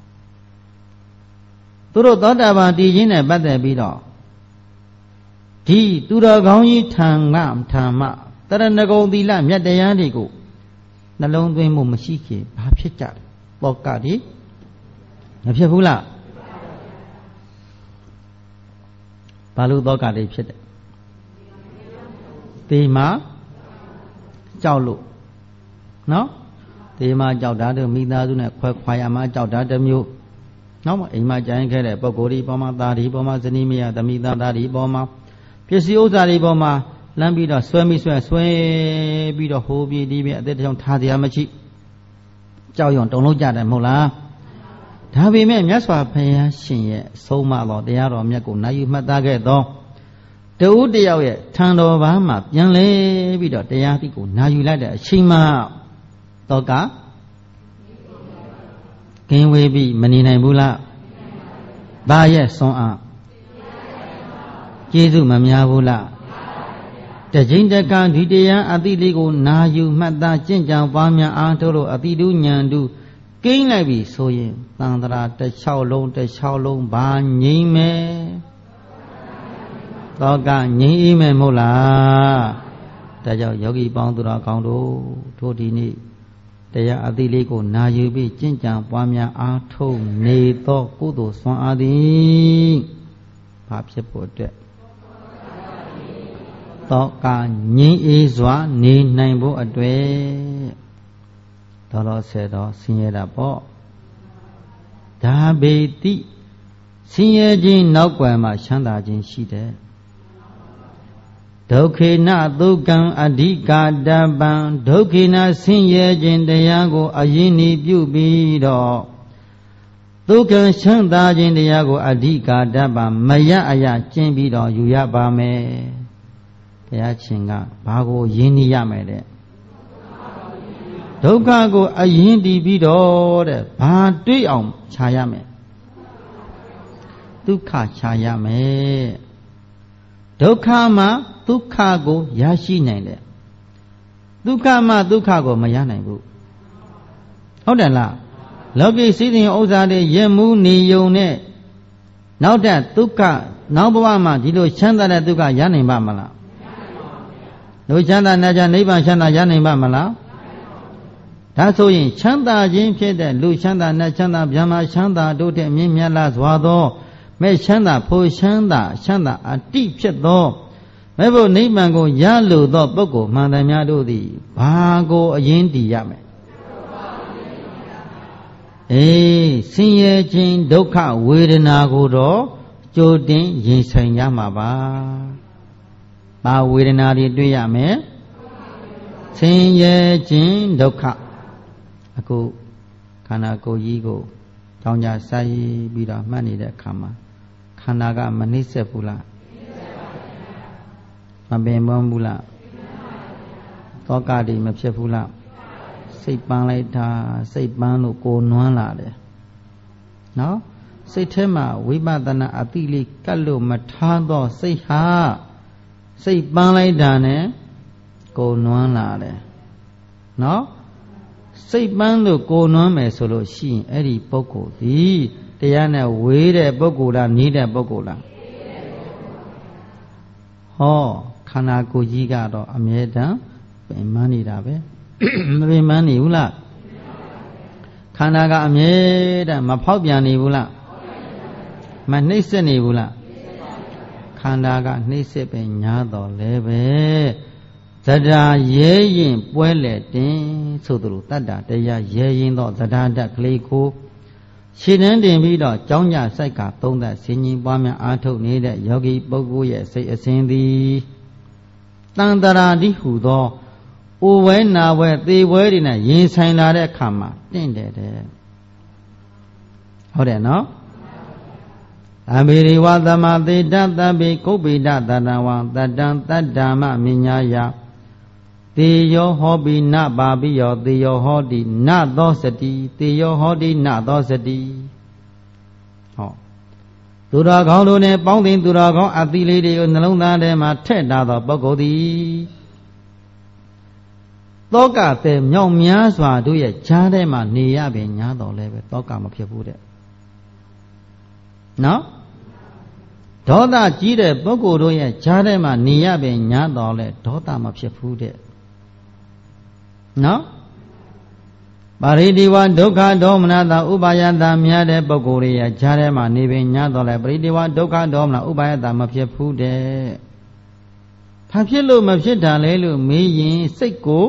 သူတို့သောတာပန်တည်ခြင်းနဲ့ပတ်သက်ပြီးတော့ဒီသူတော်ကောင်းကြီးထံကထံမှတရဏဂုံသီလမြတ်တရားတွေကိုနှလုံးသွင်းမှုမရှိခင်ဘာဖြစ်ကြလဲတောကတိမဖြစ်ဘူးလားဘာလို့တောကတိဖြစ်တယ်ဒီမှာကြောက်လို့နော်ဒီမှာကြောက်တာတို့မိသားစုနဲ့ခွဲခွာရမှာကြောက်တာတစ်မျိုးနောက်မှအိမ်မှာကြိုင်ခဲ့တဲ့ပုဂ္ဂိုလ်ဒီပေါ်မှာသားဒီပေါ်မှာဇနီးမယားသမီးသားသားဒီပေါ်မှာပစ္စည်းဥစ္စာဒီပေါ်မှာလမ်းပြီးတော့ဆွဲမိဆွဲဆွဲပြီးတော့ဟိုးပြေးဒီပြေးအသက်တောင်ထားတရားမရှိကြောက်ရွံ့တုန်လို့ကြတယ်မဟုတ်လားဒါပေမဲ့မြတ်စွာဘုရားရှင်ရဲ့ဆုံးမတော်တရားတော်မြတ်ကိုနိုင်ယူမှတ်သားခဲ့သောတဦးတယောက်ရဲ့ထံတော်ဘာမှပြန်လဲပြီးတော့တရားသိကိုနိုင်ယူလိုက်တဲ့အချိန်မှတော့ကကင်းဝေးပြီးမနေနိုင်ဘူးလားဘာရဲ့ဆွမ်းအားကျေးဇူးမများဘူးလားတကြိမ်တကံဒီတရားအတိလေးကိုနာယူမှတ်သားကျင့်ကြံပွားများအားထုတ်လို့အတိတုဉဏ်တုကိန်းလိုက်ပြီဆိုရင်သံဃာတစ်ချောင်းလုံးတစ်ချောင်းလုံးဘာငြိမ့်မယ်သောကငြိမ့်အေးမယ်မဟုတ်လားဒါကြောင့်ယောဂီပေါင်းသူတော်ကောင်းတို့တို့ဒီနေ့တရားအတိလေးကိုနာယူပြီးကျင့်ကြံပွားများအားထုတ်နေသောကုသိုလ်ဆွမ်းအားသည်ဘာဖြစ်ဖို့အတွက်သောကငြိမ်းအေးစွာနေနိုင်ဖို့အတွက်တော်တော်ဆယ်တော်ဆင်းရဲတာပေါ့ဒါပေတိဆင်းရဲခြင်းနောက်ွယ်မှာချမ်းသာခြင်းရှိတယ်ဒုက္ခေနဒုက္ခံအဓိကာတပံဒုက္ခေနဆင်းရဲခြင်းတရားကိုအရင်ဤပြုပြီးတော့ဒုက္ခချမ်းသာခြင်းတရားကိုအဓိကာတပံမရအရကျင့်ပြီးတော့ယူရပါမယ်တရားရှင်ကဘာကိုယဉ်နေရမယ်တဲ့ဒုက္ခကိုအရင်တည်ပြီးတော့တဲ့ဘာတွေ့အောင်ခြာရမယ်ဒုက္ခခြာရမယ်ဒုက္ခမှာဒုက္ခကိုရရှိနိုင်တယ်ဒုက္ခမှာဒုက္ခကိုမရနိုင်ဘူးဟုတ်တယ်လားလောကီစိတ်ရင်ဥစ္စာတွေရမှုနေယုံနဲ့နောက်တဲ့ဒုက္ခနောက်ဘဝမှာဒီလိုချမ်းသာတဲ့ဒုက္ခရနိုင်ပါမလားလူချမ်းသာနဲ့ကြနိဗ္ဗာန်ချမ်းသာရနိုင်ပါမလားဒါဆိုရင်ချမ်းသာခြင်းဖြစ်တဲ့လူချမ်းသာနဲ့ချမ်းသာဗျာမချမ်းသာတို့တဲ့မြင့်မြတ်လာစွာသောမဲ့ချမ်းသာဖို့ချမ်းသာချမ်းသာအတိဖြစ်သောမဲ့ဖို့နိဗ္ဗာန်ကိုရလိုသောပုဂ္ဂိုလ်မှန်သမျှတို့သည်ဘာကိုအရင်တည်ရမယ်အေးဆင်းရဲခြင်းဒုက္ခဝေဒနာကိုတော့ကြိုတင်ရင်ဆိုင်ရမှာပါဘာဝေဒနာတွေတွေ့ရမယ်ဆင်းရဲခြင်းဒုက္ခအခုခန္ဓာကိုယ်ကြီးကိုကြောင်းကြဆိုင်ပြီးတော့မှတ်နေတဲ့အခါမှာခန္ဓာကမနှိမ့်ဆက်ဘူးလားမပင်ပန်းဘူးလားသောကတိမဖြစ်ဘူးလားစိတ်ပန်းလိုက်တာစိတ်ပန်းလို့ကိုနွမ်းလာတယ်နော်စိတ်ထဲမှာဝိပဿနာအတိလေးကတ်လို့မထားတော့စိတ်ဟာစိတ်ပန်းလိုက်တာနဲ့ကိုနွမ်းလာတယ်နော်စိတ်ပန်းလို့ကိုနွမ်းမယ်ဆိုလို့ရှိရင်အဲ့ဒီပုဂ္ဂိုလ်ဒီတရားနဲ့ဝေးတဲ့ပုဂ္ဂိုလ်လားနီးတဲ့ပုဂ္ဂိုလ်လားဟောခန္ဓာကိုယ်ကြီးကတော့အမြဲတမ်းပင်ပန်းနေတာပဲမပင်ပန်းနေဘူးလားခန္ဓာကအမြဲတမ်းမဖောက်ပြန်နေဘူးလားမနှိမ့်ဆက်နေဘူးလားခန္ဓာကနှိမ့်ဆက်ပဲညာတော်လဲပဲဇဒါရဲရင်ပွဲလေတင်ဆိုသလိုတတ္တတရားရဲရင်တော့ဇဒါတကလေးကိုရှင်းနှင်းတင်ပြီးတော့ကြောင်းကြစိုက်ကသုံးသက်ဆင်ញင်ပွားများအားထုတ်နေတဲ့ယောဂီပုဂ္ဂိုလ်ရဲ့စိတ်အစဉ်သည်တန်တရာတိဟူသောအိုဝဲနာဝဲသေဝဲတွေနဲ့ရင်ဆိုင်လာတဲ့အခါမှာတင့်တယ်တဲ့ဟုတ်တယ်နော်အဘိရိဝသမသေတသဗ္ဗေကုပ္ပိဒတတဝံတတံတတ္တမမိညာယတေယောဟောပိနပါပိယောတေယောဟောတိနသောစတိတေယောဟောတိနသောစတိဟောသူတော်ကောင်းတို့နဲ့ပေါင်းတင်သူတော်ကောင်းအသီလေးတွေကိုနှလုံးသားထဲမှာထည့်ထားသောပုဂ္ဂိုလ်သည်တောကတဲ့မြောက်များစွာတို့ရဲ့ဈာထဲမှာနေရပင်ညာတော်လဲပဲတောကမဖြစ်ဘူးတဲ့နော်ဒေါသကြီးတဲ့ပုဂ္ဂိုလ်တို့ရဲ့ဈာထဲမှာနေရပင်ညာတော်လဲဒေါသမဖြစ်ဘူးတဲ့နော်ပါရိတိဝဒုက္ခဒေါမနတာဥပါယတာများတဲ့ပုဂ္ဂိုလ်ရဲ့ဈာထဲမှာနေပင်ညာတော်လဲပရိတိဝဒုက္ခဒေါမနဥပါယတာမဖြစ်ဘူးတဲ့ဘာဖြစ်လို့မဖြစ်တာလဲလို့မေးရင်စိတ်ကို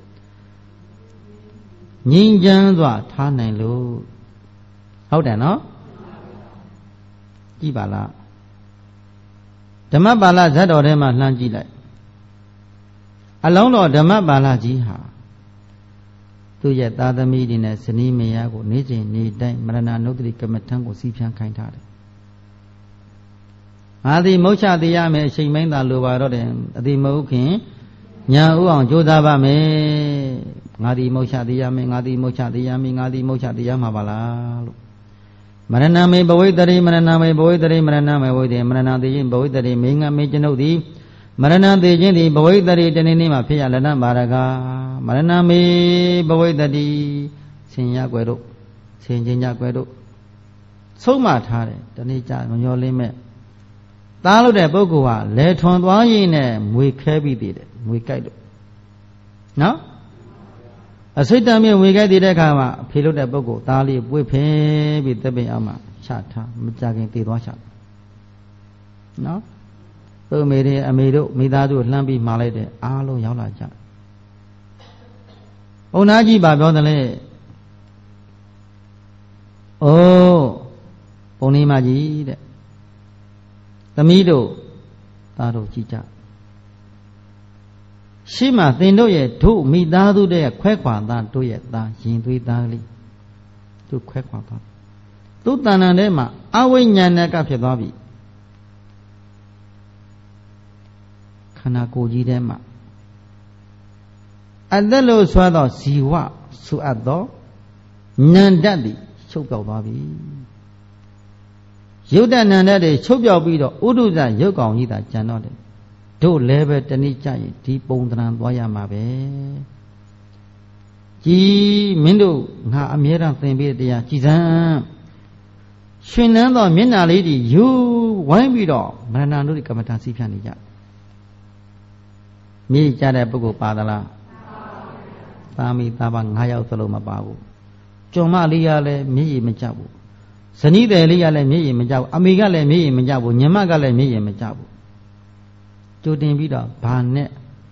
ငြိမ်းချမ်းစွာထားနိုင်လို့ဟုတ်တယ်နော်ကြည့်ပါလားဓမ္မပါဠဇတ်တော်ထဲမှာလှမ်းကြည့်လိုက်အလုံးတော်ဓမ္မပါဠကြီးဟာသူ့ရဲ့သားသမီးတွေနဲ့ဇနီးမယားကိုနေ့စဉ်နေ့တိုင်းမရဏနုဒ္ဒတိကမ္မထံကိုစီးဖြန်းခိုင်းထားတယ်ငါသည်မုတ်ချသေးရမယ်အချိန်မင်းသာလိုပါတော့တယ်အတိမဟုတ်ခင်ညာဥအောင်ကြိုးစားပါမယ်ငါသည်မုတ်ချသေးရမယ်ငါသည်မုတ်ချသေးရမယ်ငါသည်မုတ်ချသေးရမှာပါလားလို့မရဏမေဘဝိတ္တိမရဏမေဘဝိတ္တိမရဏမေဘဝိတ္တိမရဏသေးခြင်းဘဝိတ္တိမင်းငါမေကျွန်ုပ်သည်မရဏသေးခြင်းသည်ဘဝိတ္တိတနေ့နေ့မှာဖြစ်ရလနပါရကမရဏမေဘဝိတ္တိဆင်ရကွယ်တို့ဆင်ခြင်းကြကွယ်တို့ဆုံးမထားတယ်တနေ့ကျညောလင်းမဲ့သားလို့တဲ့ပုဂ္ဂိုလ်ဟာလဲထွန်သွားရင်းနဲ့မွေခဲပြီးတည်တယ်မွေကြိုက်လို့နော်အစိတ်တမ်းမြဝေကြိုက်တည်တဲ့အခါမှာအဖေလို့တဲ့ပုဂ္ဂိုလ်သားလေးပွေ့ဖင်းပြီးသစ်ပင်အောင်မှချထားမကြခင်တည်သွားချနော်သူ့အမေတွေအမေတို့မိသားစုလှမ်းပြီးမှာလိုက်တဲ့အားလုံးရောက်လာကြဘုံသားကြီးပါပြောတယ်လေအိုးဘုံလေးမကြီးတဲ့သမီးတို့သားတို့ကြည်ကြရှိမှသင်တို့ရဲ့တို့မိသားစုတဲ့ခွဲခွာသားတို့ရဲ့သားရင်သွေးသားကလေးသူခွဲခွာသွားသူတဏ္ဍာထဲမှာအဝိညာဏကဖြစ်သွားပြီခန္ဓာကိုယ်ကြီးထဲမှာအသက်လို့ဆွဲသောဇီဝဆုအပ်သောနန္တသည်ချုပ်ပြောက်သွားပြီယုတ်တနန္တတွေချုပ်ပြောက်ပြီးတော့ဥဒုဇရုပ်ကောင်ကြီးသာကျန်တော့တယ်တို့လည်းပဲတနည်းကြရင်ဒီပုံသဏ္ဍာန်သွားရမှာပဲကြည်မင်းတို့ငါအမြဲတမ်းသင်ပေးတဲ့တရားကြည်စမ်းရှင်နန်းသောမျက်နှာလေးတွေယူဝိုင်းပြီးတော့မရဏတို့ကမ္မဋ္ဌာန်းစီးဖြန့်နေကြမြေကြတဲ့ပုဂ္ဂိုလ်ပါသလားသာမိသားပါ၅ယောက်သလုံးမပါဘူးကျွန်မလေးကလည်းမျက်ရည်မကျဘူးဇနီးတယ်လေးကလည်းမျက်ရည်မကျဘူးအမေကလည်းမျက်ရည်မကျဘူးညီမကလည်းမျက်ရည်မကျဘူးကြိုတင်ပြီးတော့ဘာနဲ့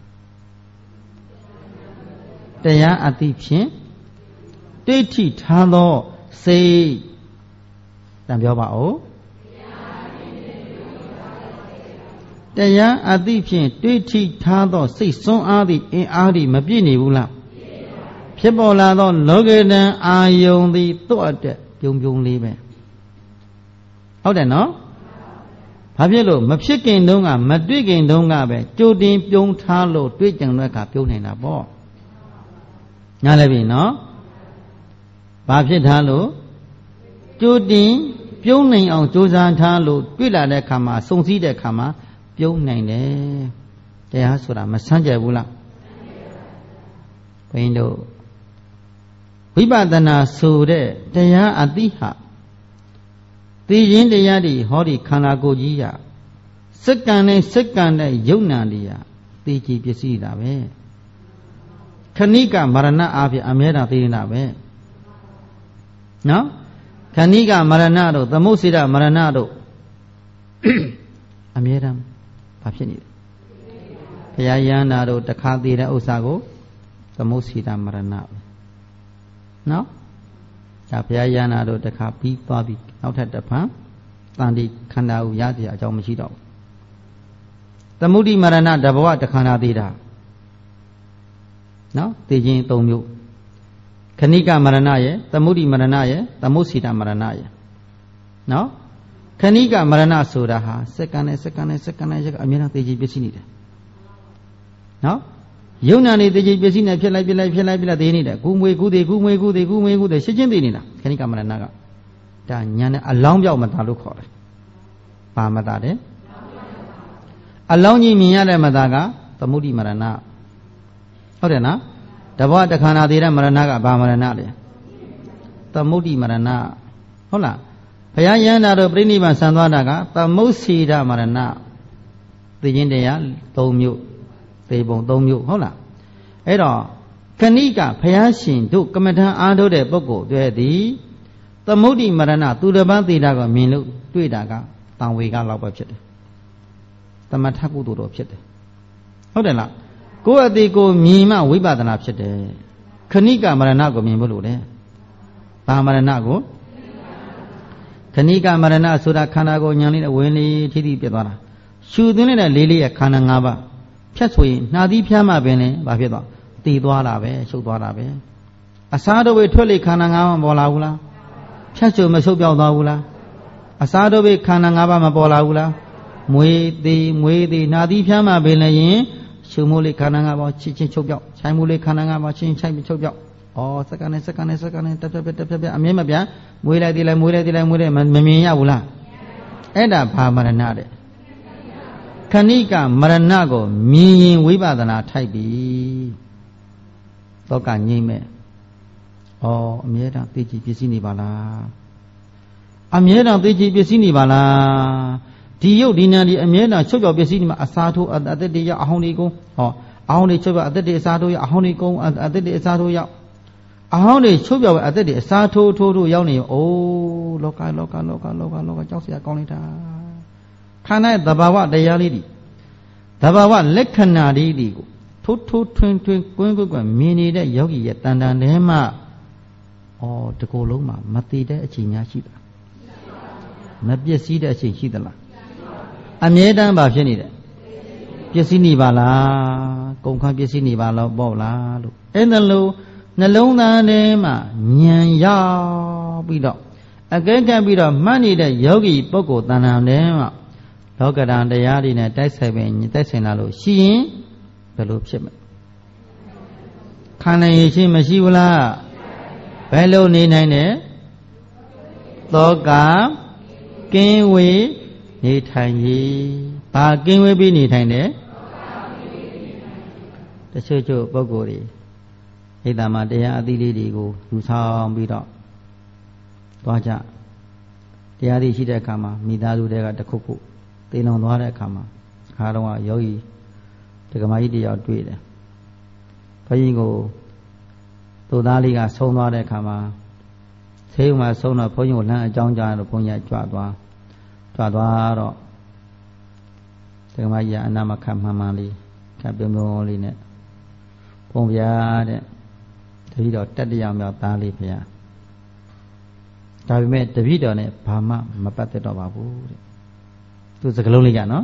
တရားအသိဖြင့်တိဋ္ဌိထားသောစိတ်တန်ပြောပါဦးတရားအသိဖြင့်တိဋ္ဌိထားသောစိတ်စွမ်းအားသည့်အင်အားသည်မပြည့်နေဘူးလားဖြစ်ပေါ်လာသောလောကေတံအာယုန်သည်သူ့အတွက်ပြုံပြုံလေးပဲဟုတ်တယ်နော်ဘာဖြစ်လို့မဖြစ်ခင်တုန်းကမတွေ့ခင်တုန်းကပဲကြိုတင်ပြုံးထားလို့တွေ့ကြံတဲ့အခါပြုံးနေတာပေါ့ညားလည်းပြီနော်ဘာဖြစ်ထားလို့ကြိုတင်ပြုံးနိုင်အောင်ကြိုးစားထားလို့တွေ့လာတဲ့အခါမှာစုံစည်းတဲ့အခါမှာပြုံးနိုင်တယ်တရားဆိုတာမဆန်းကြဘူးလားဘုန်းတို့ဝိပဿနာဆိုတဲ့တရားအသိဟာသိရင်တရားတွေဟောဒီခန္ဓာကိုယ်ကြီးရစက္ကန့်နဲ့စက္ကန့်နဲ့ယုံနာတွေရသိကြည်ပစ္စည်းတာပဲခဏိကမရဏအဖြစ်အမြဲတမ်းသိနေတာပဲနော်ခဏိကမရဏတို့သမုတ်စိဒမရဏတို့အမြဲတမ်းဘာဖြစ်နေလဲဘုရားယန္တာတို့တခါသေးတဲ့ဥစ္စာကိုသမုတ်စိဒမရဏနော်ဒါဘုရားယန္တာတို့တခါပြီးသွားပြီးနောက်ထပ်တစ်ဖန်တန်တိခန္ဓာကိုရစီအကြောင်းမရှိတော့ဘူးသမုဒိမရဏတဘဝတခန္ဓာသေးတာနော်သိခြင်း၃မျိုးခဏိကမရဏရဲ့သမုဒိမရဏရဲ့သမုတ်စိတမရဏရဲ့နော် Kanika Marana Sodaha, second and second and second and Amina Teji Pisinida. No? Yunani Teji Pisina, Pila Pila Pila Pila Dinida, Gumwe Gudi, Gumwe Gudi, Gumwe Gudi, Sijindina, Kanika Maranaga. Danyana, a long yaw matalu call. Pamatade. A long yimiana madaga, the Moody Marana. Odena, the water Canadira Maranaga, Bamaranale. The Moody Marana. Hola. Payayana do Briniva Sandwanaga, the Mosida Marana, the India, Domu, the Bon Domu, Hola. Edo, Kanika, Payashin, do Cometa Ado de Bogo, the the Moody Marana, to the Bandi Daga, Minu, Tuidaga, Tanwiga Lopachet. The Mataku do Pchet. Hodela, go at the go Mima, Wibadan Pchet. Kanika Maranago Mimulu, Pamaranago. Kanika Marana Suda Kanago Yanni Winnie Titi Pedara. Shooting a lily at Kanangaba. Chaswi, Nadi Piama Bene, Bafida, Tidwarabe, Sudwarabe. Asado with Tuli Kananga Bolaula. Chasu Masubia Daula. Asado with Kanangaba Mabolaula. Mui the Mui the Nadi Piama Bene, Shumuli Kanangaba, Chichin Chobio, Chamuli Kanangaba, Chin Chami Chobio. Oh, second, second, second, Amimabia, Mula de la Mula de la Mula, Mamia Ula. Eda Pamaranade. Kanika Maranago, me Wibadana Taibi. Toka Nime. Oh, Amiera Tiji Pisini Bala. Amiera Tiji Pisini Bala. Dio Dina di Amiera, Chogo Pisini Asato at the day Ahonigo. Oh, Ahoni Choba at the day Sato, Ahonigo at the day Sato. Ahoni Choba at the day Sato Toto Yoni. Oh, loca, loca, loca, loca, loca, Josia Conita. Can I the Bawa de Yalidi? The Bawa Lekanadi. Toto twin twin Quingo, Mini de Yogi yet and Nema. Oh, the Coloma, Mati de Chinya Shida. Nabia Sida Chidala. Amieda Bajanida. Piesini Bala, Conca Piesini Bala, Bola, and the low, Nalona Nema, Nyan Ya, Bido. Again can be the money that Yogi Boko Tana Nema. Lokadan the Yadi in a test having Tessenalo, she, the loop shipment. Kana Yishi Mashivula, Bello Nine, Toga, Kingway. Ni Tangi, Parking will be neat, the church of Bogori. Idamadea, the lady go, you saw beat up. Dwaja. The Adi Shida Kama, Midalu de the Kuku. They know what Kama. Harawa, Yogi, the Gamaidi or Tweed. Payingo, Todaliga, Sona Kama. Say my son of Poyona, John John, Ponya Chadwa. Tadwaro Temaya Namakam Hamali, Capimoli net. Pombia, the video Tadiam Talipia. I met the video net, Pama, Mapate of Abu. To the Coloniano.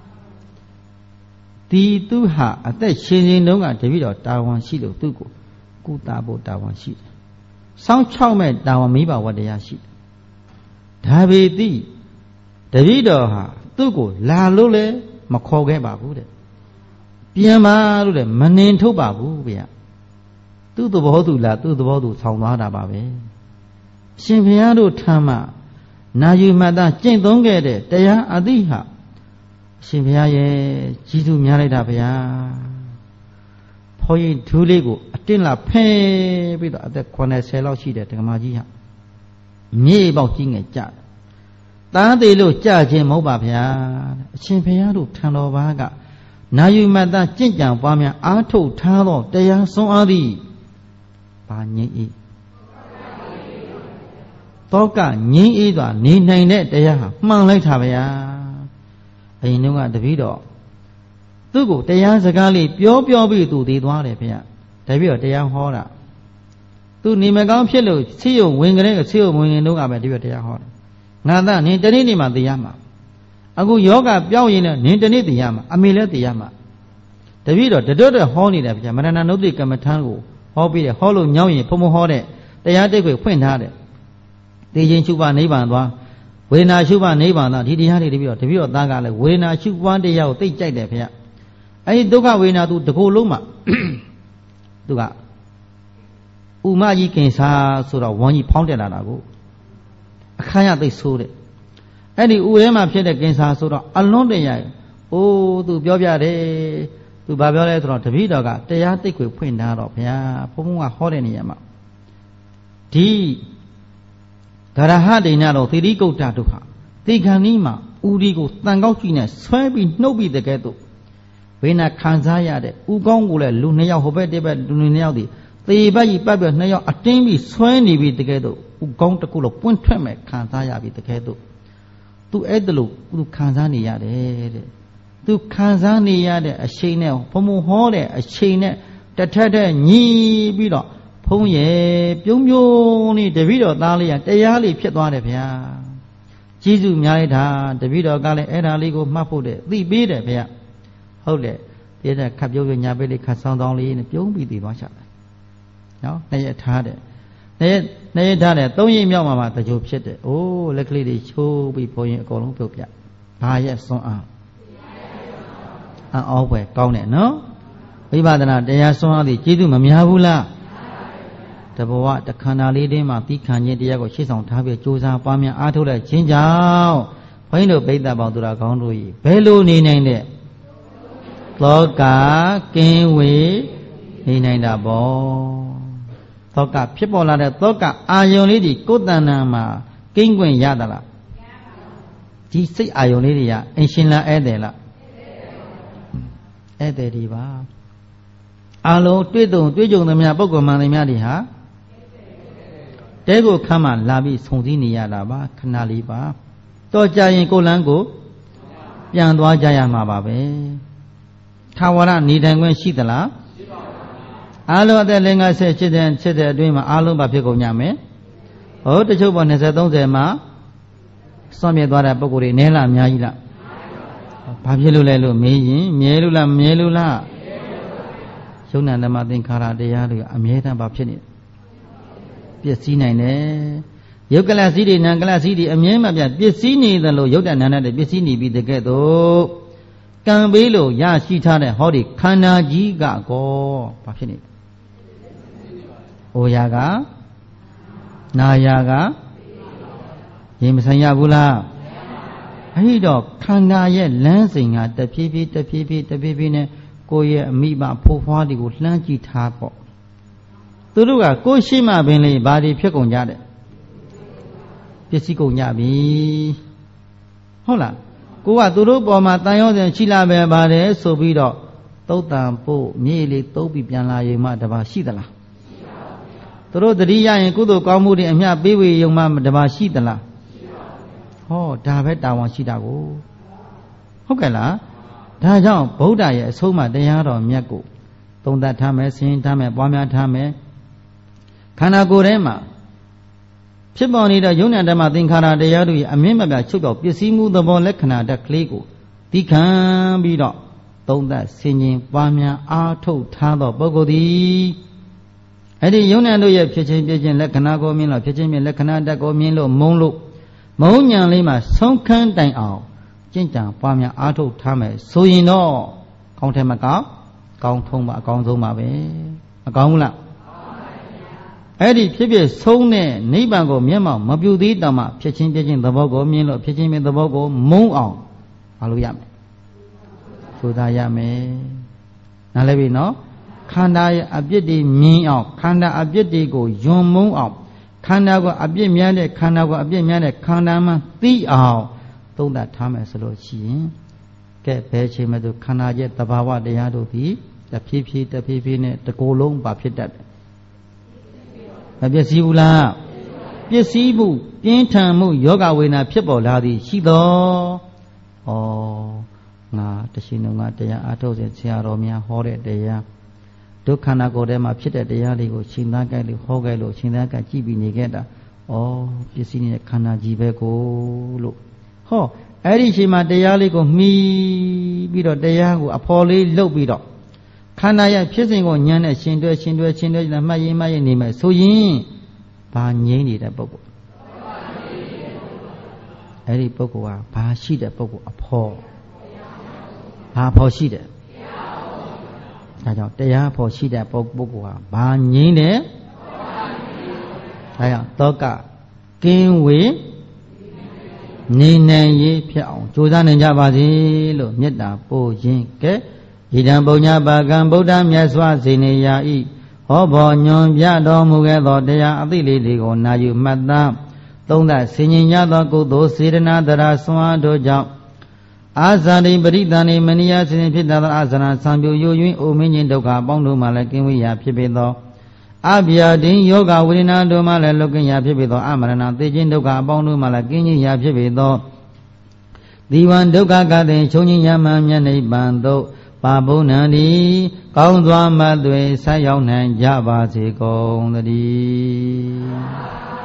The two ha at that changing no at the video Tawan Shido Tuku, Kutabo Tawan Shid. Some chow met Dawa Miba what they are shit. Tabi thee. The video, Tugo, La Lule, Makoge Babu. Piama, Manin to Babu, to the Bodula, to the Bodu, Saunada Babe. Simpiado Tama, Nayu Mada, Jane don't get it, they are Adiha. Simpiaye, Jitu Miaridapia. Point to Lego, a tin la pay with the Quanasella sheet at Magia. Me about King a jar. They look judging Mobapia, Chimpia, Tanovaga. Now you met that Jinjan Bamia, Ato, Talo, they are so adi. Bani Toka, Ni Ida, Ni Nane, they are Manlay Tavia. I knew at the video. Tugo, they are Zagali, Pio Pio to the Dwarapia. They will, they are horror. To Nimagam Pillow, see you, winging, see you, winging, look up at you, they are horror. Nada, Nintani Madiyama. Agu yoga, Biawina, Nintani Yama, Amelia Yama. The video, the daughter Honey, the Yamarana Nodi Kamatango, Hobby, Hollow Nyawi, Pomo Hode, they are the way Queen had it. The Jinchuba Nibandwa, ဝေဒနာရှုပါနိဗ္ဗာန်သာဒီတရားတွေတပြီးတော့တပြီးတော့သားကလည်းဝေဒနာရှုပွားတရားကိုသိကြိုက်တယ်ဖေ။အဲဒီဒုက္ခဝေဒနာသူတကိုယ်လုံးမှာသူကဥမကြီးကင်စာဆိုတော့ဝမ်းကြီးဖောင်းတက်လာတာကိုအခါရသိဆိုးတဲ့အဲ့ဒီဥထဲမှာဖြစ်တဲ့ကင်စာဆိုတော့အလွန်တရာအိုးသူပြောပြတယ်သူဘာပြောလဲဆိုတော့တပည့်တော်ကတရားသိခွေဖွင့်ထားတော့ဗျာဘုန်းဘုန်းကဟောတဲ့နေရာမှာဒီဂရဟဒိဏတော်သီရိကုတ္တဒုက္ခသေခဏီမှာဥဒီကိုတန်ကောက်ကြည့်နဲ့ဆွဲပြီးနှုတ်ပြီးတကယ်တော့ဝိနာခံစားရတဲ့ဥကောင်းကိုလည်းလူနှစ်ယောက်ဟိုဘက်တစ်ဘက်လူနှစ်ယောက်ဒီသေဘက်ကြီးပတ်ပြီးနှစ်ယောက်အတင်းပြီးဆွဲနေပြီးတကယ်တော့ဥကောင်းတစ်ခုလုံးပွင့်ထွက်မဲ့ခံစားရပြီးတကယ်တော့သူအဲ့ဒါလို့သူခံစားနေရတယ်တဲ့သူခံစားနေရတဲ့အချိန်နဲ့ဘုံဘုံဟောတဲ့အချိန်နဲ့တထက်တဲ့ညီပြီးတော့ဖုံးရဲ့ပြုံးပြုံးနေတပည့်တော်သားလေးကတရားလေးဖြစ်သွားတယ်ဗျာကျေးဇူးများလိုက်တာတပည့်တော်ကလည်းအဲ့ဒါလေးကိုမှတ်ဖို့တဲ့သိပေးတယ်ဗျာဟုတ်တယ်ပြတဲ့ခပ်ပြုံးပြညာပေးလေးခတ်ဆောင်ဆောင်လေးနဲ့ပြုံးပြီးသိသွားချတယ်နော်နှစ်ရက်ထားတယ်နှစ်ရက်နှစ်ရက်ထားတယ်သုံးရက်မြောက်မှာမှတကြိုဖြစ်တယ်အိုးလက်ကလေးတွေချိုးပြီးဘုံရင်အကုန်လုံးပြုတ်ပြဘာရဲ့စွန်းအားအောက်ပဲကောင်းတယ်နော်ဝိပဿနာတရားစွမ်းအားသည်ကျေးဇူးမများဘူးလားတဘဝတခန္ဓာလေးတင်းမှာပြီးခံခြင်းတရားကိုရှေ့ဆောင်ထားပြီးကြိုးစားပွားများအားထုတ်တဲ့ခြင်းကြောင့်ဘုန်းကြီးတို့ပိဋကပေါင်းသူတော်ကောင်းတို့ဤဘယ်လိုနေနိုင်တဲ့သောကကင်းဝေနေနိုင်တာပေါ့သောကဖြစ်ပေါ်လာတဲ့သောကအာယုံလေးဒီကိုယ်တဏ္ဍာမှာကင်းခွင့်ရသလားဒီစိတ်အာယုံလေးတွေကအင်ရှင်လားဧည့်သည်လားဧည့်သည်ဒီပါအလုံးတွေ့တုံတွေ့ကြုံသမျှပုဂ္ဂိုလ်မှန်သမျှတွေဟာတဲကိုခမ်းမှလာပြီးဆုံစည်းနေရတာပါခဏလေးပါတော့ကြရင်ကိုယ်လန်းကိုပြန်သွားကြရမှာပါပဲထာဝရနေထိုင်ခွင့်ရှိသလားရှိပါဘူးအလုံးအသက်လေး၅၀ချစ်တဲ့ချစ်တဲ့အတွင်းမှာအလုံးပါဖြစ်ကုန်ကြမယ်ဟောတချို့ပေါ်၂၀၃၀မှာစွန့်မြဲသွားတဲ့ပုဂ္ဂိုလ်တွေနည်းလားအများကြီးလားဘာဖြစ်လို့လဲလို့မေးရင်မြဲလို့လားမြဲလို့လားယုံနာဓမ္မသင်္ခါရတရားတွေအမြဲတမ်းပါဖြစ်နေပျက်စီးနိုင်တယ်ယုတ်ကလစီတွေနံကလစီတွေအမြဲမပြတ်ပျက်စီးနေသလိုယုတ်တဏ္ဍနဲ့ပျက်စီးနေပြီးတကဲ့သို့ကံပေးလို့ရရှိထားတဲ့ဟောဒီခန္ဓာကြီးကကောဘာဖြစ်နေအိုရာကနာယာကရင်မဆိုင်ရဘူးလားအဲ့တော့ခန္ဓာရဲ့လမ်းစဉ်ကတဖြည်းဖြည်းတဖြည်းဖြည်းတဖြည်းဖြည်းနဲ့ကိုယ့်ရဲ့အမိဘဖိုးဖွားတွေကိုလှမ်းကြည့်ထားပေါ့သူတို့ကကိုယ်ရှိမှပင်လေဘာတွေဖြစ်ကုန်ကြတဲ့ပစ္စည်းကုန်ကြပြီဟုတ်လားကိုကသူတို့ပေါ်မှာတန်ရောစဉ်ရှိလာပဲပါတယ်ဆိုပြီးတော့သုတ်တံပို့မြေလေးသုံးပြီးပြန်လာရင်မှတပါရှိသလားသူတို့တတိယရင်ကုသိုလ်ကောင်းမှုတွေအမျှပေးဝေရုံမှတပါရှိသလားဟောဒါပဲတာဝန်ရှိတာကိုဟုတ်ကဲ့လားဒါကြောင့်ဗုဒ္ဓရဲ့အဆုံးအမတရားတော်မြတ်ကိုသုံးသပ်ထားမယ်ဆင်ထားမယ်ပွားများထားမယ်ခန္ဓာကိုယ်ထဲမှာဖြစ်ပေါ်နေတဲ့ယုံနာဓမ္မသင်္ခါရတရားတို့ရဲ့အမြင့်မပြချုပ်ပြောက်ပစ္စည်းမှုသဘောလက္ခဏာတက်ကလေးကိုသိခံပြီးတော့သုံးသပ်ဆင်ခြင်ပွားများအားထုတ်ထားသောပုဂ္ဂိုလ်သည်အဲ့ဒီယုံနာတို့ရဲ့ဖြစ်ခြင်းပြခြင်းလက္ခဏာကိုမြင်လို့ဖြစ်ခြင်းပြလက္ခဏာတက်ကိုမြင်လို့မုံလို့မုံညာလေးမှာဆုံးခန်းတိုင်အောင်ကျင့်ကြံပွားများအားထုတ်ထားမယ်ဆိုရင်တော့ကောင်းတယ်မကောင်းကောင်းထုံးပါအကောင်းဆုံးပါပဲမကောင်းဘူးလားအဲ့ဒီဖြစ်ဖြစ်ဆုံးတဲ့နိဗ္ဗာန်ကိုမျက်မှောက်မပြုသေးတောင်မှဖြစ်ချင်းပြချင်းသဘောကိုမြင်လို့ဖြစ်ချင်းပြသဘောကိုမုံအောင်မလုပ်ရမယ်ဆိုသားရမယ်နားလည်ပြီနော်ခန္ဓာရဲ့အပြစ်တွေမြင်အောင်ခန္ဓာအပြစ်တွေကိုယွန်မုံအောင်ခန္ဓာကိုအပြစ်များတဲ့ခန္ဓာကိုအပြစ်များတဲ့ခန္ဓာမှသိအောင်သုံးသပ်ထားမယ်ဆိုလို့ရှိရင်ကဲဘယ်ချိန်မှသူခန္ဓာရဲ့သဘာဝတရားတို့သည်တဖြည်းဖြည်းတဖြည်းဖြည်းနဲ့တကိုယ်လုံးပါဖြစ်တတ်တယ်မပျက်စီးဘူးလားပျက်စီးမှုပြင်းထန်မှုယောဂဝေဒနာဖြစ်ပေါ်လာသည်ရှိသောဩငါတရှိနှုံငါတရားအားထုတ်စဉ်ဆရာတော်များဟောတဲ့တရားဒုက္ခနာကိုယ်ထဲမှာဖြစ်တဲ့တရားလေးကိုရှင်းသားကြိုက်လို့ဟောကြိုက်လို့ရှင်းသားကြိုက်ကြည့်ပြီးနေခဲ့တာဩပစ္စည်းနေတဲ့ခန္ဓာကြီးပဲကိုလို့ဟောအဲ့ဒီချိန်မှာတရားလေးကိုမှီပြီးတော့တရားကိုအဖော်လေးလုပ်ပြီးတော့ခန္ဓာရဲ့ဖြစ်စဉ်ကိုဉာဏ်နဲ့ရှင်တွဲရှင်တွဲရှင်တွဲမှတ်ရင်မှတ်ရင်နေမယ်ဆိုရင်ဘာငြိမ့်နေတဲ့ပုဂ္ဂိုလ်အဲ့ဒီပုဂ္ဂိုလ်ဟာဘာရှိတဲ့ပုဂ္ဂိုလ်အဖို့ဘာဖို့ရှိတယ်ဒါကြောင့်တရားဖို့ရှိတဲ့ပုဂ္ဂိုလ်ဟာဘာငြိမ်းတယ်ဒါကြောင့်တောကကင်းဝေနေနိုင်ရေးဖြစ်အောင်ကြိုးစားနိုင်ကြပါစေလို့မေတ္တာပို့ခြင်းကဲဣဒံပုညပါကံဗုဒ္ဓမြတ်စွာစေနေရာဤဟောဘောညွန်ပြတော်မူခဲ့သောတရားအသိလေးတွေကိုနာယူမှတ်သားသုံးသဆင်ញင်ရသောကုသိုလ်စေတနာတရားဆွမ်းအားတို့ကြောင့်အာဇာတိပရိသန္တိမနိယဆင်ဖြစ်သောအာဇာနာဆံပြိုယိုယွင်းအိုမင်းခြင်းဒုက္ခအပေါင်းတို့မှလည်းကင်းဝေးရာဖြစ်ပေသောအဗျာတိယောဂဝိရဏတို့မှလည်းလွတ်ကင်းရာဖြစ်ပေသောအမရဏသေခြင်းဒုက္ခအပေါင်းတို့မှလည်းကင်းခြင်းရာဖြစ်ပေသောဒီဝံဒုက္ခကတိချုပ်ခြင်းရမှန်မြတ်နိဗ္ဗာန်သို့ပါဘုံနံဒီကောင်းစွာမသွေဆက်ရောက်နိုင်ကြပါစေကုန်သတည်း